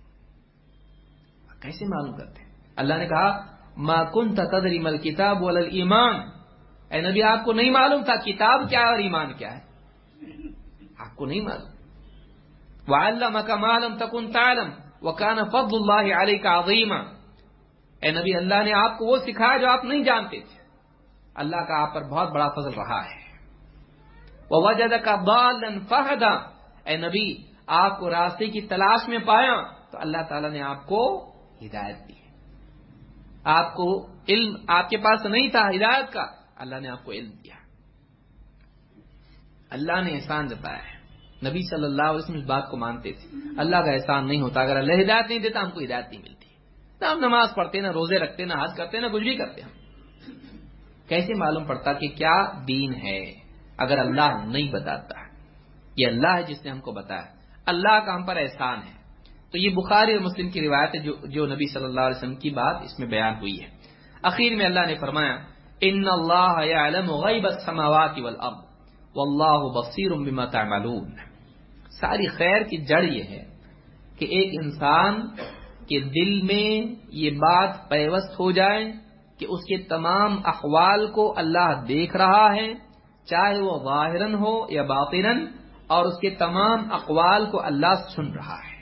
کیسے معلوم کرتے؟ اللہ نے کہا ما کنت تدری ما الکتاب ولا الایمان، اے نبی آپ کو نہیں معلوم تھا کتاب کیا ہے اور ایمان کیا ہے، آپ کو نہیں معلوم. وعلمک ما لم تکن تعلم وکان فضل اللہ علیک عظیما، اے نبی اللہ نے آپ کو وہ سکھایا جو آپ نہیں جانتے تھے، اللہ کا آپ پر بہت بڑا فضل رہا ہے. ووجدک ضالا فہدا، اے نبی آپ کو راستے کی تلاش میں پایا تو اللہ تعالیٰ نے آپ کو ہدایت دی. آپ کو علم آپ کے پاس نہیں تھا ہدایت کا، اللہ نے آپ کو علم دیا. اللہ نے احسان جتایا ہے. نبی صلی اللہ علیہ وسلم اس بات کو مانتے تھے. اللہ کا احسان نہیں ہوتا، اگر اللہ ہدایت نہیں دیتا ہم کو ہدایت نہیں ملتی. نہ ہم نماز پڑھتے، نہ روزے رکھتے، نہ حج کرتے، نہ کچھ بھی کرتے. ہم کیسے معلوم پڑتا کہ کیا دین ہے اگر اللہ نہیں بتاتا؟ یہ اللہ ہے جس نے ہم کو بتایا، اللہ کا ہم پر احسان ہے. تو یہ بخاری اور مسلم کی روایت ہے جو, جو نبی صلی اللہ علیہ وسلم کی بات اس میں بیان ہوئی ہے. اخیر میں اللہ نے فرمایا ان اللہ یعلم غیب السماوات والارض واللہ بصیر بما تعملون. ساری خیر کی جڑ یہ ہے کہ ایک انسان کے دل میں یہ بات پیوست ہو جائے کہ اس کے تمام احوال کو اللہ دیکھ رہا ہے، چاہے وہ ظاہراً ہو یا باطناً، اور اس کے تمام اقوال کو اللہ سن رہا ہے.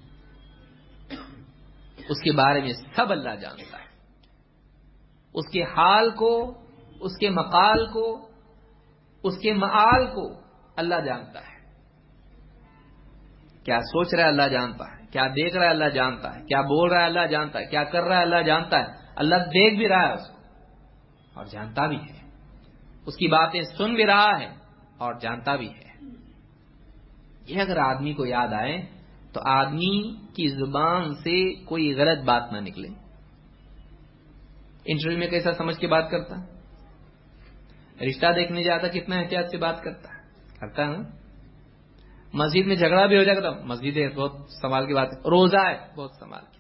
اس کے بارے میں سب اللہ جانتا ہے، اس کے حال کو، اس کے مقال کو، اس کے معال کو اللہ جانتا ہے. کیا سوچ رہا ہے اللہ جانتا ہے، کیا دیکھ رہا ہے اللہ جانتا ہے، کیا بول رہا ہے اللہ جانتا ہے، کیا کر رہا ہے اللہ جانتا ہے. اللہ دیکھ بھی رہا ہے اس کو اور جانتا بھی ہے، اس کی باتیں سن بھی رہا ہے اور جانتا بھی ہے. یہ اگر آدمی کو یاد آئے تو آدمی کی زبان سے کوئی غلط بات نہ نکلے. انٹرویو میں کیسا سمجھ کے بات کرتا، رشتہ دیکھنے جاتا کتنا احتیاط سے بات کرتا کرتا ہے. مسجد میں جھگڑا بھی ہو جائے گا تو مسجد ہے بہت سنبھال کی بات ہے، روزہ ہے بہت سنبھال کے.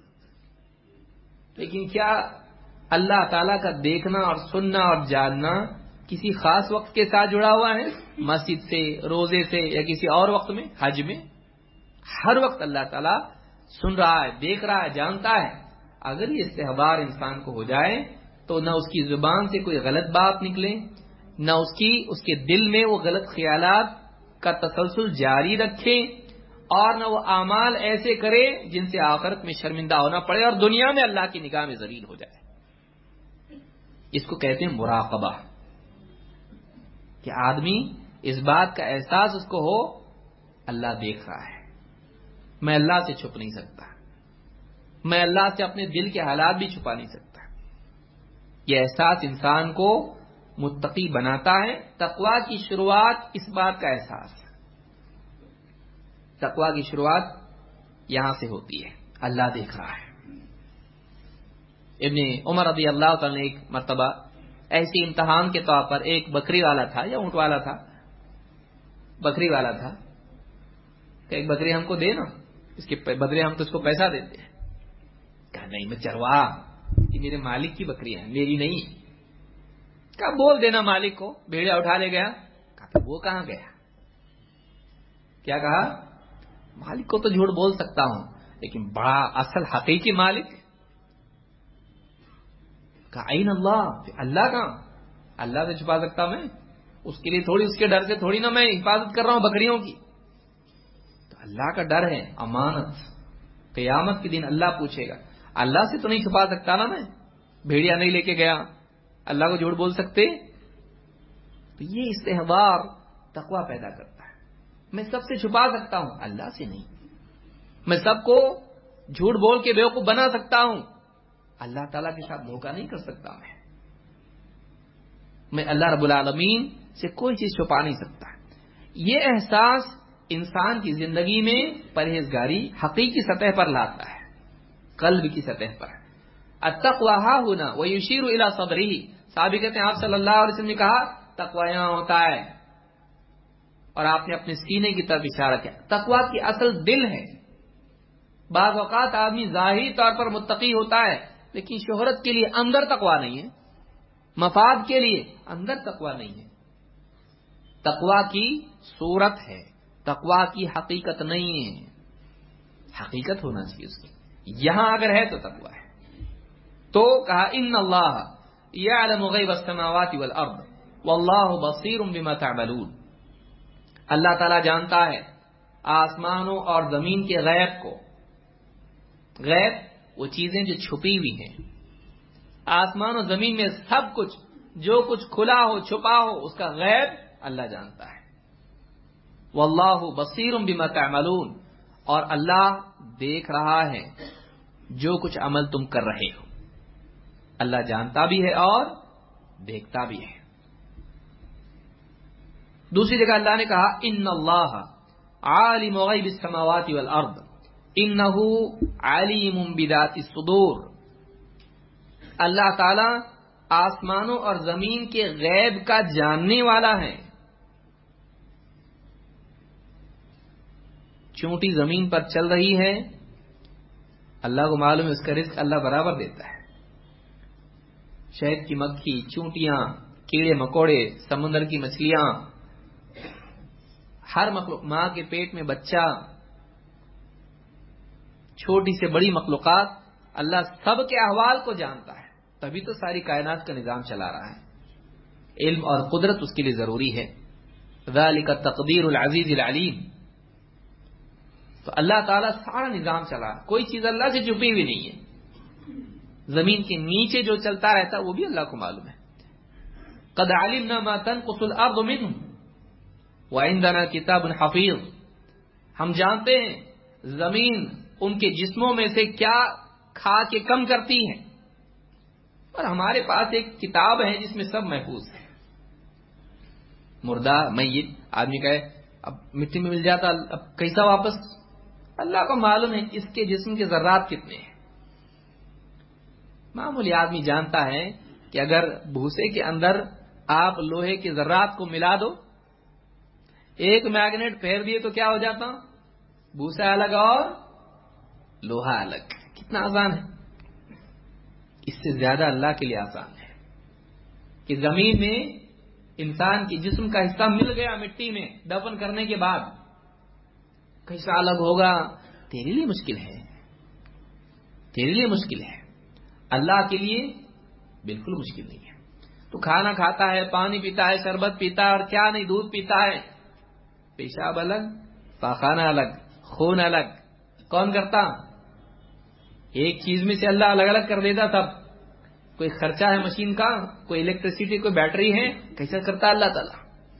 لیکن کیا اللہ تعالیٰ کا دیکھنا اور سننا اور جاننا کسی خاص وقت کے ساتھ جڑا ہوا ہے؟ مسجد سے، روزے سے، یا کسی اور وقت میں، حج میں؟ ہر وقت اللہ تعالیٰ سن رہا ہے، دیکھ رہا ہے، جانتا ہے. اگر یہ استحبار انسان کو ہو جائے تو نہ اس کی زبان سے کوئی غلط بات نکلے، نہ اس کی اس کے دل میں وہ غلط خیالات کا تسلسل جاری رکھے، اور نہ وہ اعمال ایسے کرے جن سے آخرت میں شرمندہ ہونا پڑے اور دنیا میں اللہ کی نگاہ میں ذلیل ہو جائے. اس کو کہتے ہیں مراقبہ، کہ آدمی اس بات کا احساس اس کو ہو اللہ دیکھ رہا ہے، میں اللہ سے چھپ نہیں سکتا، میں اللہ سے اپنے دل کے حالات بھی چھپا نہیں سکتا. یہ احساس انسان کو متقی بناتا ہے. تقویٰ کی شروعات اس بات کا احساس ہے. تقویٰ کی شروعات یہاں سے ہوتی ہے، اللہ دیکھ رہا ہے. ابن عمر رضی اللہ تعالیٰ نے ایک مرتبہ ایسی امتحان کے طور پر، ایک بکری والا تھا یا اونٹ والا تھا، بکری والا تھا، کہ ایک بکری ہم کو دے نا، اس کے بدلے ہم تو اس کو پیسہ دیتے ہیں. کہا نہیں میں چروا، یہ میرے مالک کی بکری ہے، میری نہیں. کہا بول دینا مالک کو. بھیڑیا اٹھا لے گیا. کہا وہ کہاں گیا؟ کیا کہا؟ مالک کو تو جھوٹ بول سکتا ہوں لیکن بڑا اصل حقیقی مالک. کہا این اللہ، اللہ کہاں؟ اللہ سے چھپا سکتا میں؟ اس کے لیے تھوڑی، اس کے ڈر سے تھوڑی نا میں حفاظت کر رہا ہوں بکریوں کی. تو اللہ کا ڈر ہے، امانت. قیامت کے دن اللہ پوچھے گا، اللہ سے تو نہیں چھپا سکتا نا میں؟ بھیڑیا نہیں لے کے گیا، اللہ کو جھوٹ بول سکتے؟ تو یہ استحبار تقویٰ پیدا کرتا ہے. میں سب سے چھپا سکتا ہوں، اللہ سے نہیں. میں سب کو جھوٹ بول کے بیوقوف بنا سکتا ہوں، اللہ تعالیٰ کے ساتھ دھوکہ نہیں کر سکتا. میں میں اللہ رب العالمین سے کوئی چیز چھپا نہیں سکتا. یہ احساس انسان کی زندگی میں پرہیزگاری حقیقی سطح پر لاتا ہے، قلب کی سطح پر. التقویٰ ہا ہونا ویشیر الی صدرہ. صحابی کہتے ہیں آپ صلی اللہ علیہ وسلم نے کہا تقویٰ یہاں ہوتا ہے، اور آپ نے اپنے سینے کی طرف اشارہ کیا. تقویٰ کی اصل دل ہے. بعض اوقات آدمی ظاہری طور پر متقی ہوتا ہے لیکن شہرت کے لیے اندر تقویٰ نہیں ہے، مفاد کے لیے اندر تقویٰ نہیں ہے. تقویٰ کی صورت ہے، تقویٰ کی حقیقت نہیں ہے. حقیقت ہونا چاہیے اس کی. یہاں اگر ہے تو تقویٰ ہے. تو کہا ان اللہ یعلم غیب السماوات والارض واللہ بصیر بما تعملون. اللہ تعالیٰ جانتا ہے آسمانوں اور زمین کے غیب کو. غیب وہ چیزیں جو چھپی ہوئی ہیں. آسمان و زمین میں سب کچھ، جو کچھ کھلا ہو چھپا ہو، اس کا غیب اللہ جانتا ہے. واللہ بصیر بما تعملون، اور اللہ دیکھ رہا ہے جو کچھ عمل تم کر رہے ہو. اللہ جانتا بھی ہے اور دیکھتا بھی ہے. دوسری جگہ اللہ نے کہا ان اللہ عالم غیب السماوات والارض انہ علیم بذات الصدور. اللہ تعالی آسمانوں اور زمین کے غیب کا جاننے والا ہے. چونٹی زمین پر چل رہی ہے، اللہ کو معلوم ہے اس کا رزق اللہ برابر دیتا ہے. شہد کی مکھی، چونٹیاں، کیڑے مکوڑے، سمندر کی مچھلیاں، ہر مخلوق، ماں کے پیٹ میں بچہ، چھوٹی سے بڑی مخلوقات، اللہ سب کے احوال کو جانتا ہے. تبھی تو ساری کائنات کا نظام چلا رہا ہے. علم اور قدرت اس کے لیے ضروری ہے. ذالک تقدیر العزیز العلیم. تو اللہ تعالیٰ سارا نظام چلا، کوئی چیز اللہ سے چھپی ہوئی نہیں ہے. زمین کے نیچے جو چلتا رہتا وہ بھی اللہ کو معلوم ہے. قد علمنا ما تنقص الارض منهم وعندنا کتاب حفیظ. ہم جانتے ہیں زمین ان کے جسموں میں سے کیا کھا کے کم کرتی ہے، اور ہمارے پاس ایک کتاب ہے جس میں سب محفوظ ہے. مردہ میت آدمی کہے اب مٹی میں مل جاتا، اب کیسا واپس؟ اللہ کو معلوم ہے اس کے جسم کے ذرات کتنے ہیں. معمولی آدمی جانتا ہے کہ اگر بھوسے کے اندر آپ لوہے کے ذرات کو ملا دو، ایک میگنیٹ پھیر دیے تو کیا ہو جاتا؟ بھوسا الگ اور لوہا الگ. کتنا آسان ہے. اس سے زیادہ اللہ کے لیے آسان ہے کہ زمین میں انسان کے جسم کا حصہ مل گیا مٹی میں دفن کرنے کے بعد کیسا الگ ہوگا؟ تیرے لیے مشکل ہے، تیرے لیے مشکل ہے، اللہ کے لیے بالکل مشکل نہیں ہے. تو کھانا کھاتا ہے، پانی پیتا ہے، شربت پیتا ہے، اور کیا نہیں، دودھ پیتا ہے. پیشاب الگ، پاخانہ الگ، خون الگ. کون کرتا؟ ایک چیز میں سے اللہ الگ الگ کر دیتا. تب کوئی خرچہ ہے مشین کا، کوئی الیکٹریسٹی، کوئی بیٹری ہے، کیسا کرتا اللہ تعالیٰ؟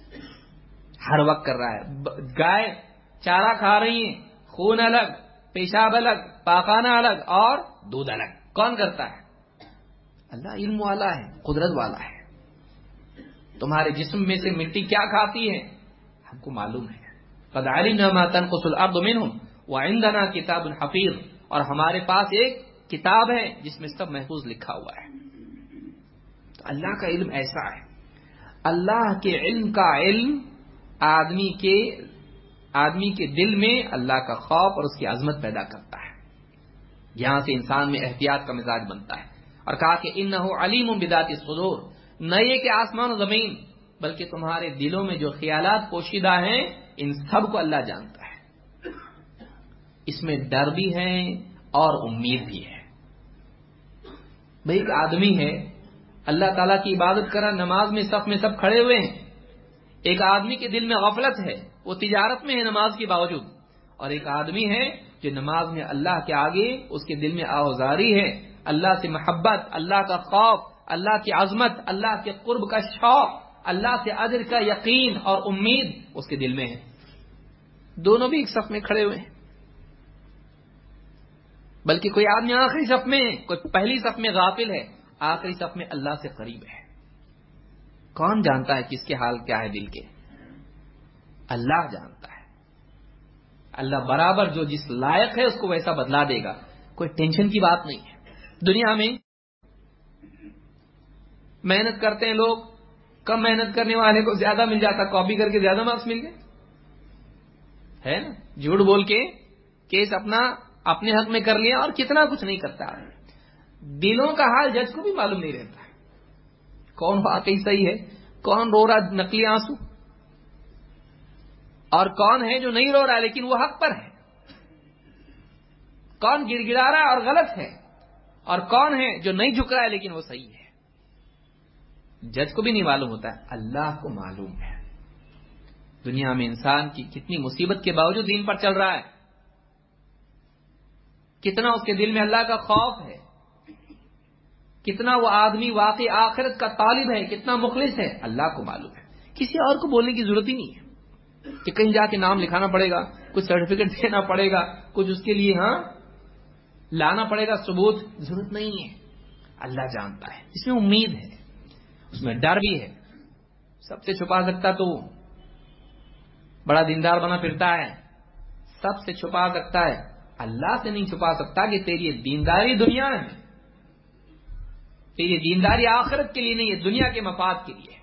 ہر وقت کر رہا ہے. گائے چارہ کھا رہی ہیں، خون الگ، پیشاب الگ، پاخانہ الگ اور دودھ الگ. کون کرتا ہے؟ اللہ علم والا ہے، قدرت والا ہے. تمہارے جسم میں سے مٹی کیا کھاتی ہے ہم کو معلوم ہے. قد علمنا ما تنقص الارض منهم وعندنا کتاب حفیظ. اور ہمارے پاس ایک کتاب ہے جس میں سب محفوظ لکھا ہوا ہے. تو اللہ کا علم ایسا ہے. اللہ کے علم کا علم آدمی کے آدمی کے دل میں اللہ کا خوف اور اس کی عظمت پیدا کرتا ہے. یہاں سے انسان میں احتیاط کا مزاج بنتا ہے. اور کہا کہ انہ علیم بذات الصدور. نہ یہ کہ آسمان و زمین، بلکہ تمہارے دلوں میں جو خیالات پوشیدہ ہیں ان سب کو اللہ جانتا ہے. اس میں ڈر بھی ہے اور امید بھی ہے. بھئی ایک آدمی ہے اللہ تعالیٰ کی عبادت کرا، نماز میں صف میں سب کھڑے ہوئے ہیں. ایک آدمی کے دل میں غفلت ہے، وہ تجارت میں ہے نماز کے باوجود. اور ایک آدمی ہے جو نماز میں اللہ کے آگے اس کے دل میں آوزاری ہے، اللہ سے محبت، اللہ کا خوف، اللہ کی عظمت، اللہ کے قرب کا شوق، اللہ سے اجر کا یقین اور امید اس کے دل میں ہے. دونوں بھی ایک صف میں کھڑے ہوئے ہیں. بلکہ کوئی آدمی آخری صف میں، کوئی پہلی صف میں غافل ہے، آخری صف میں اللہ سے قریب ہے. کون جانتا ہے کس کے حال کیا ہے دل کے؟ اللہ جانتا ہے. اللہ برابر جو جس لائق ہے اس کو ویسا بدلا دے گا. کوئی ٹینشن کی بات نہیں ہے. دنیا میں محنت کرتے ہیں لوگ، کم محنت کرنے والے کو زیادہ مل جاتا، کاپی کر کے زیادہ مارکس مل گئے، ہے نا؟ جھوٹ بول کے کیس اپنا اپنے حق میں کر لیا اور کتنا کچھ نہیں کرتا. دلوں کا حال جج کو بھی معلوم نہیں رہتا ہے. کون واقعی صحیح ہے، کون رو رہا نقلی آنسو، اور کون ہے جو نہیں رو رہا لیکن وہ حق پر ہے. کون گڑ گڑا رہا اور غلط ہے، اور کون ہے جو نہیں جھک رہا ہے لیکن وہ صحیح ہے. جج کو بھی نہیں معلوم ہوتا ہے، اللہ کو معلوم ہے. دنیا میں انسان کی کتنی مصیبت کے باوجود دین پر چل رہا ہے، کتنا اس کے دل میں اللہ کا خوف ہے، کتنا وہ آدمی واقعی آخرت کا طالب ہے، کتنا مخلص ہے، اللہ کو معلوم ہے. کسی اور کو بولنے کی ضرورت ہی نہیں ہے کہ کہیں جا کے نام لکھانا پڑے گا، کچھ سرٹیفکیٹ دینا پڑے گا، کچھ اس کے لیے ہاں لانا پڑے گا ثبوت. ضرورت نہیں ہے. اللہ جانتا ہے. اس میں امید ہے، اس میں ڈر بھی ہے. سب سے چھپا سکتا تو بڑا دیندار بنا پھرتا ہے، سب سے چھپا سکتا ہے، اللہ سے نہیں چھپا سکتا کہ تیری دینداری دنیا میں، تیری دینداری آخرت کے لیے نہیں ہے، دنیا کے مفاد کے لیے.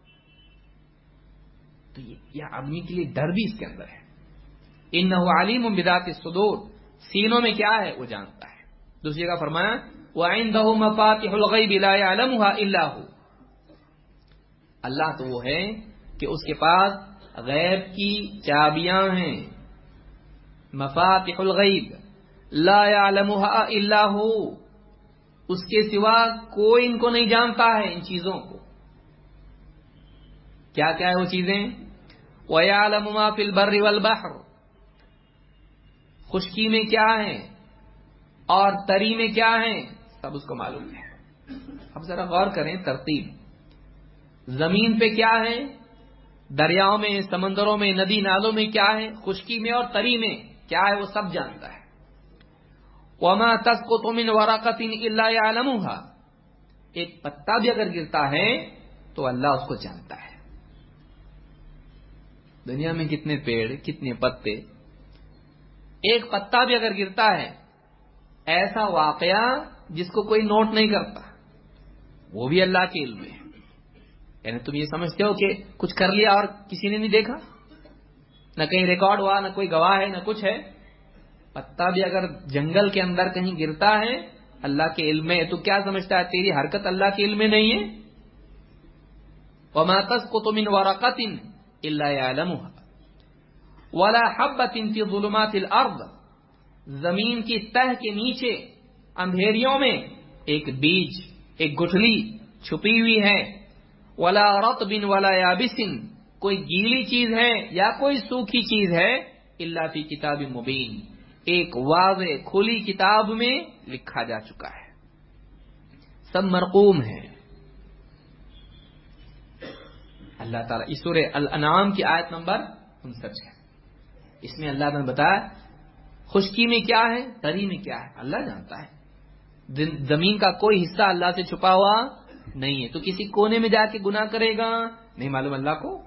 تو یہ آدمی کے لیے ڈر بھی اس کے اندر ہے. انہ علیم بذات الصدور، سینوں میں کیا ہے وہ جانتا ہے. دوسری جگہ فرمایا وعنده مفاتح الغیب لا يعلمها الا هو، اللہ تو وہ ہے کہ اس کے پاس غیب کی چابیاں ہیں. مفاتح الغیب لا يعلمها الا هو، اس کے سوا کوئی ان کو نہیں جانتا ہے. ان چیزوں کو کیا کیا ہے وہ چیزیں؟ وَيَعْلَمُ مَا فِي الْبَرِّ وَالْبَحْرِ، خشکی میں کیا ہے اور تری میں کیا ہے سب اس کو معلوم ہے. اب ذرا غور کریں ترتیب. زمین پہ کیا ہے، دریاؤں میں، سمندروں میں، ندی نالوں میں کیا ہے، خشکی میں اور تری میں کیا ہے وہ سب جانتا ہے. وَمَا تَسْقُطُ مِنْ وَرَقَةٍ إِلَّا يَعْلَمُهَا، ایک پتا بھی اگر گرتا ہے تو اللہ اس کو جانتا ہے. دنیا میں کتنے پیڑ، کتنے پتے، ایک پتا بھی اگر گرتا ہے، ایسا واقعہ جس کو کوئی نوٹ نہیں کرتا، وہ بھی اللہ کے علم میں ہے. یعنی تم یہ سمجھتے ہو کہ کچھ کر لیا اور کسی نے نہیں دیکھا، نہ کہیں ریکارڈ ہوا، نہ کوئی گواہ ہے، نہ کچھ ہے. پتا بھی اگر جنگل کے اندر کہیں گرتا ہے اللہ کے علم میں، تو کیا سمجھتا ہے تیری حرکت اللہ کے علم میں نہیں ہے؟ وَمَا تَسْقُطُ مِنْ وَرَقَةٍ إِلَّا يَعْلَمُهَا وَلَا حَبَّةٍ فِي ظُلُمَاتِ الْأَرْضِ، زمین کی تہ کے نیچے اندھیریوں میں ایک بیج، ایک گٹھلی چھپی ہوئی ہے. وَلَا رَطْبٍ وَلَا يَابِسٍ، کوئی گیلی چیز ہے یا کوئی سوکھی چیز ہے، إِلَّا فِي كِتَابٍ مُبِينٍ، ایک واضح کھلی کتاب میں لکھا جا چکا ہے، سب مرقوم ہے. اللہ تعالیٰ اس سورہ الانعام کی آیت نمبر انسٹھ ہے. اس میں اللہ نے بتایا خشکی میں کیا ہے، تری میں کیا ہے اللہ جانتا ہے. زمین کا کوئی حصہ اللہ سے چھپا ہوا نہیں ہے. تو کسی کونے میں جا کے گناہ کرے گا نہیں معلوم اللہ کو.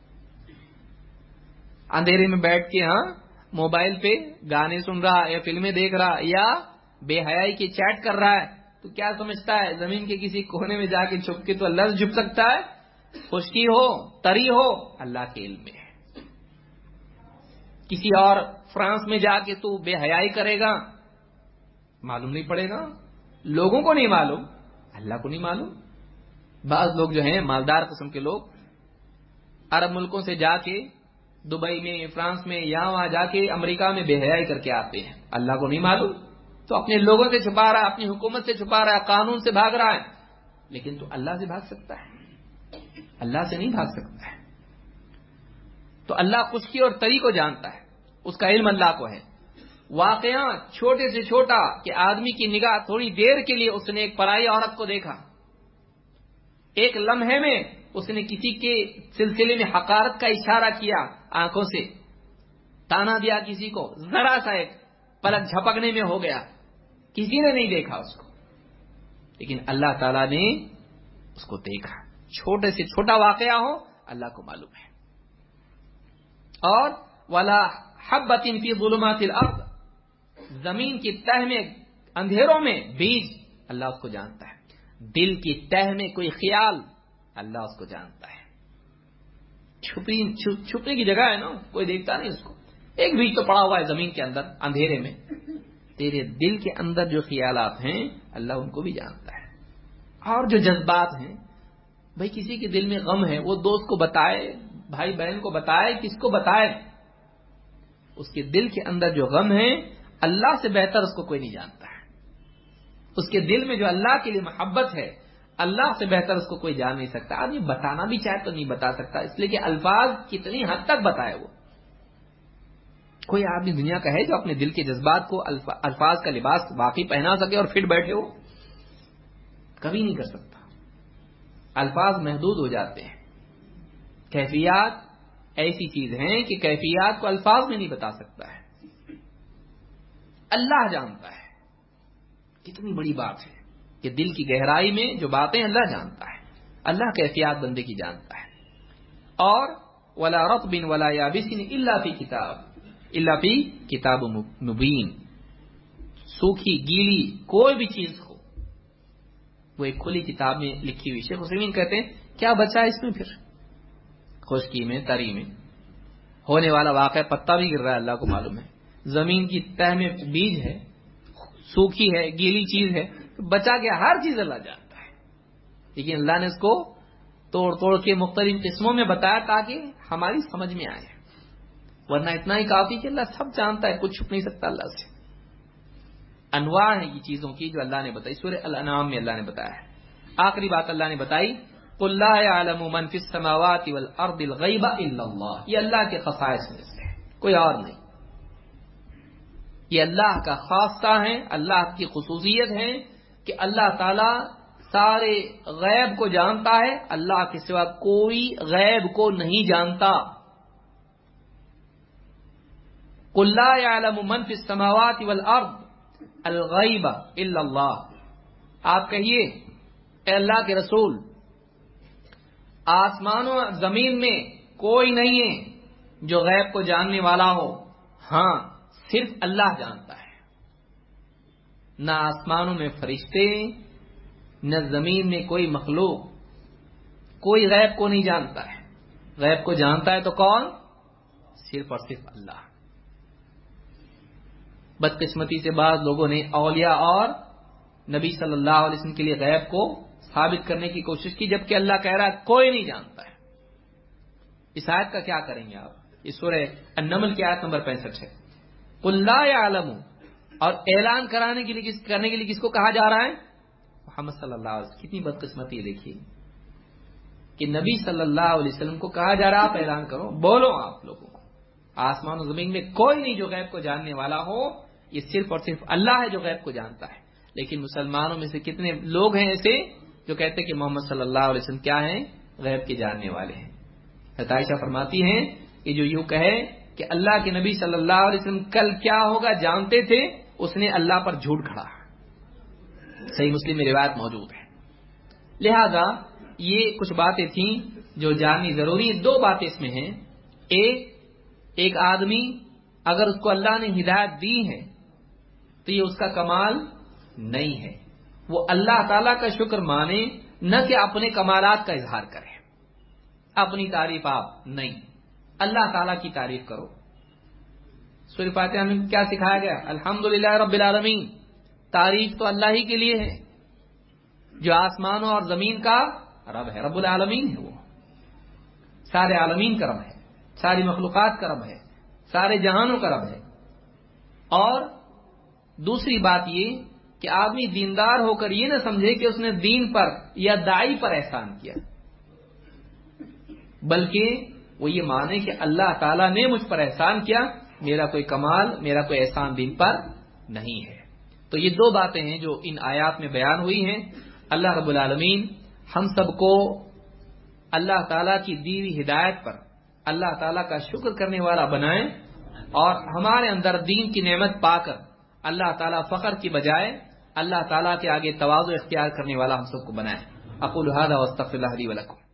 اندھیرے میں بیٹھ کے ہاں موبائل پہ گانے سن رہا یا فلمیں دیکھ رہا یا بے حیائی کی چیٹ کر رہا ہے، تو کیا سمجھتا ہے زمین کے کسی کونے میں جا کے چھپ کے تو اللہ سے چھپ سکتا ہے؟ خشکی ہو تری ہو اللہ کے علم میں ہے. کسی اور فرانس میں جا کے تو بے حیائی کرے گا معلوم نہیں پڑے گا، لوگوں کو نہیں معلوم، اللہ کو نہیں معلوم. بعض لوگ جو ہیں مالدار قسم کے لوگ عرب ملکوں سے جا کے دبئی میں، فرانس میں، یہاں وہاں جا کے امریکہ میں بے حیائی کر کے آتے ہیں، اللہ کو نہیں معلوم. تو اپنے لوگوں سے چھپا رہا ہے، اپنی حکومت سے چھپا رہا ہے، قانون سے بھاگ رہا ہے. لیکن تو اللہ سے بھاگ سکتا ہے؟ اللہ سے نہیں بھاگ سکتا ہے. تو اللہ خشکی اور تری کو جانتا ہے، اس کا علم اللہ کو ہے. واقعہ چھوٹے سے چھوٹا کہ آدمی کی نگاہ تھوڑی دیر کے لیے اس نے ایک پرائی عورت کو دیکھا، ایک لمحے میں اس نے کسی کے سلسلے میں حقارت کا اشارہ کیا، آنکھوں سے تانا دیا کسی کو، ذرا سا ایک پلک جھپکنے میں ہو گیا، کسی نے نہیں دیکھا اس کو، لیکن اللہ تعالیٰ نے اس کو دیکھا. چھوٹے سے چھوٹا واقعہ ہو اللہ کو معلوم ہے. اور وَلَا حَبَّةٍ فِي ظُلُمَاتِ الْأَرْضِ، زمین کی تہ میں اندھیروں میں بیج اللہ اس کو جانتا ہے. دل کی تہ میں کوئی خیال اللہ اس کو جانتا ہے. چھپی چھپنے کی جگہ ہے نا، کوئی دیکھتا نہیں اس کو. ایک بیج تو پڑا ہوا ہے زمین کے اندر اندھیرے میں، تیرے دل کے اندر جو خیالات ہیں اللہ ان کو بھی جانتا ہے. اور جو جذبات ہیں، بھائی کسی کے دل میں غم ہے وہ دوست کو بتائے، بھائی بہن کو بتائے، کس کو بتائے، اس کے دل کے اندر جو غم ہے اللہ سے بہتر اس کو کوئی نہیں جانتا ہے. اس کے دل میں جو اللہ کے لیے محبت ہے اللہ سے بہتر اس کو کوئی جان نہیں سکتا. آدمی بتانا بھی چاہے تو نہیں بتا سکتا، اس لیے کہ الفاظ کتنی حد تک بتائے. وہ کوئی آدمی دنیا کا ہے جو اپنے دل کے جذبات کو الفاظ کا لباس واقعی پہنا سکے اور پھر بیٹھے ہو؟ کبھی نہیں کر سکتا. الفاظ محدود ہو جاتے ہیں. کیفیات ایسی چیز ہیں کہ کیفیات کو الفاظ میں نہیں بتا سکتا ہے. اللہ جانتا ہے. کتنی بڑی بات ہے کہ دل کی گہرائی میں جو باتیں اللہ جانتا ہے. اللہ کیفیات بندے کی جانتا ہے. اور وَلَا رَطْبٍ وَلَا يَابِسٍ إِلَّا فِي كِتَابٍ، الا فی کتاب مبین. سوکھی گیلی کوئی بھی چیز ہو وہ ایک کھلی کتاب میں لکھی ہوئی. شیخ عثیمین کہتے ہیں کیا بچا اس میں پھر؟ خشکی میں تری میں ہونے والا واقعہ پتا بھی گر رہا ہے اللہ کو معلوم ہے. زمین کی تہ میں بیج ہے, سوکھی ہے, گیلی چیز ہے, بچا گیا, ہر چیز اللہ جانتا ہے. لیکن اللہ نے اس کو توڑ توڑ کے مختلف قسموں میں بتایا تاکہ ہماری سمجھ میں آئے, ورنہ اتنا ہی کافی کہ اللہ سب جانتا ہے, کچھ چھپ نہیں سکتا اللہ سے. انواع ہے یہ چیزوں کی جو اللہ نے بتائی. سورہ الانعام میں اللہ نے بتایا ہے. آخری بات اللہ نے بتائی قل لا يعلم من في السماوات والارض الغیب الا اللہ. یہ اللہ کے خصائص میں سے ہے, کوئی اور نہیں. یہ اللہ کا خاصہ ہے, اللہ کی خصوصیت ہے کہ اللہ تعالی سارے غیب کو جانتا ہے. اللہ کے سوا کوئی غیب کو نہیں جانتا. قل لا يعلم من في السماوات والارض الغیب الا اللہ. آپ کہیے اے اللہ کے رسول, آسمان و زمین میں کوئی نہیں ہے جو غیب کو جاننے والا ہو, ہاں صرف اللہ جانتا ہے. نہ آسمانوں میں فرشتے نہ زمین میں کوئی مخلوق کوئی غیب کو نہیں جانتا ہے. غیب کو جانتا ہے تو کون؟ صرف اور صرف اللہ. بدقسمتی سے بعض لوگوں نے اولیاء اور نبی صلی اللہ علیہ وسلم کے لیے غیب کو ثابت کرنے کی کوشش کی, جبکہ اللہ کہہ رہا ہے کوئی نہیں جانتا ہے. اس آیت کا کیا کریں گے آپ؟ اس سورہ النمل کی آیت نمبر پینسٹھ ہے. قل لا يعلم, اور اعلان کرانے کے لیے کس کرنے کے لیے کس کو کہا جا رہا ہے؟ محمد صلی اللہ علیہ وسلم. کتنی بدقسمتی دیکھیے کہ نبی صلی اللہ علیہ وسلم کو کہا جا رہا آپ اعلان کرو, بولو آپ لوگوں کو آسمان و زمین میں کوئی نہیں جو غیب کو جاننے والا ہو, یہ صرف اور صرف اللہ ہے جو غیب کو جانتا ہے. لیکن مسلمانوں میں سے کتنے لوگ ہیں ایسے جو کہتے ہیں کہ محمد صلی اللہ علیہ وسلم کیا ہیں؟ غیب کے جاننے والے ہیں. حضرت عائشہ فرماتی ہیں کہ جو یوں کہے کہ اللہ کے نبی صلی اللہ علیہ وسلم کل کیا ہوگا جانتے تھے, اس نے اللہ پر جھوٹ کھڑا. صحیح مسلم میں روایت موجود ہے. لہذا یہ کچھ باتیں تھیں جو جاننی ضروری ہیں. دو باتیں اس میں ہیں. ایک ایک آدمی اگر اس کو اللہ نے ہدایت دی ہے تو یہ اس کا کمال نہیں ہے. وہ اللہ تعالیٰ کا شکر مانے, نہ کہ اپنے کمالات کا اظہار کرے. اپنی تعریف آپ نہیں, اللہ تعالیٰ کی تعریف کرو. سورہ فاتحہ میں کیا سکھایا گیا؟ الحمدللہ رب العالمین. تعریف تو اللہ ہی کے لیے ہے جو آسمانوں اور زمین کا رب ہے. رب العالمین ہے, وہ سارے عالمین کا رب ہے, ساری مخلوقات کا رب ہے, سارے جہانوں کا رب ہے. اور دوسری بات یہ کہ آدمی دیندار ہو کر یہ نہ سمجھے کہ اس نے دین پر یا داعی پر احسان کیا, بلکہ وہ یہ مانے کہ اللہ تعالیٰ نے مجھ پر احسان کیا, میرا کوئی کمال, میرا کوئی احسان دین پر نہیں ہے. تو یہ دو باتیں ہیں جو ان آیات میں بیان ہوئی ہیں. اللہ رب العالمین ہم سب کو اللہ تعالیٰ کی دی ہوئی ہدایت پر اللہ تعالیٰ کا شکر کرنے والا بنائیں, اور ہمارے اندر دین کی نعمت پا کر اللہ تعالیٰ فخر کی بجائے اللہ تعالیٰ کے آگے تواضع اختیار کرنے والا ہم سب کو بنائیں. اقول ھذا واستغفر اللہ لی ولکم.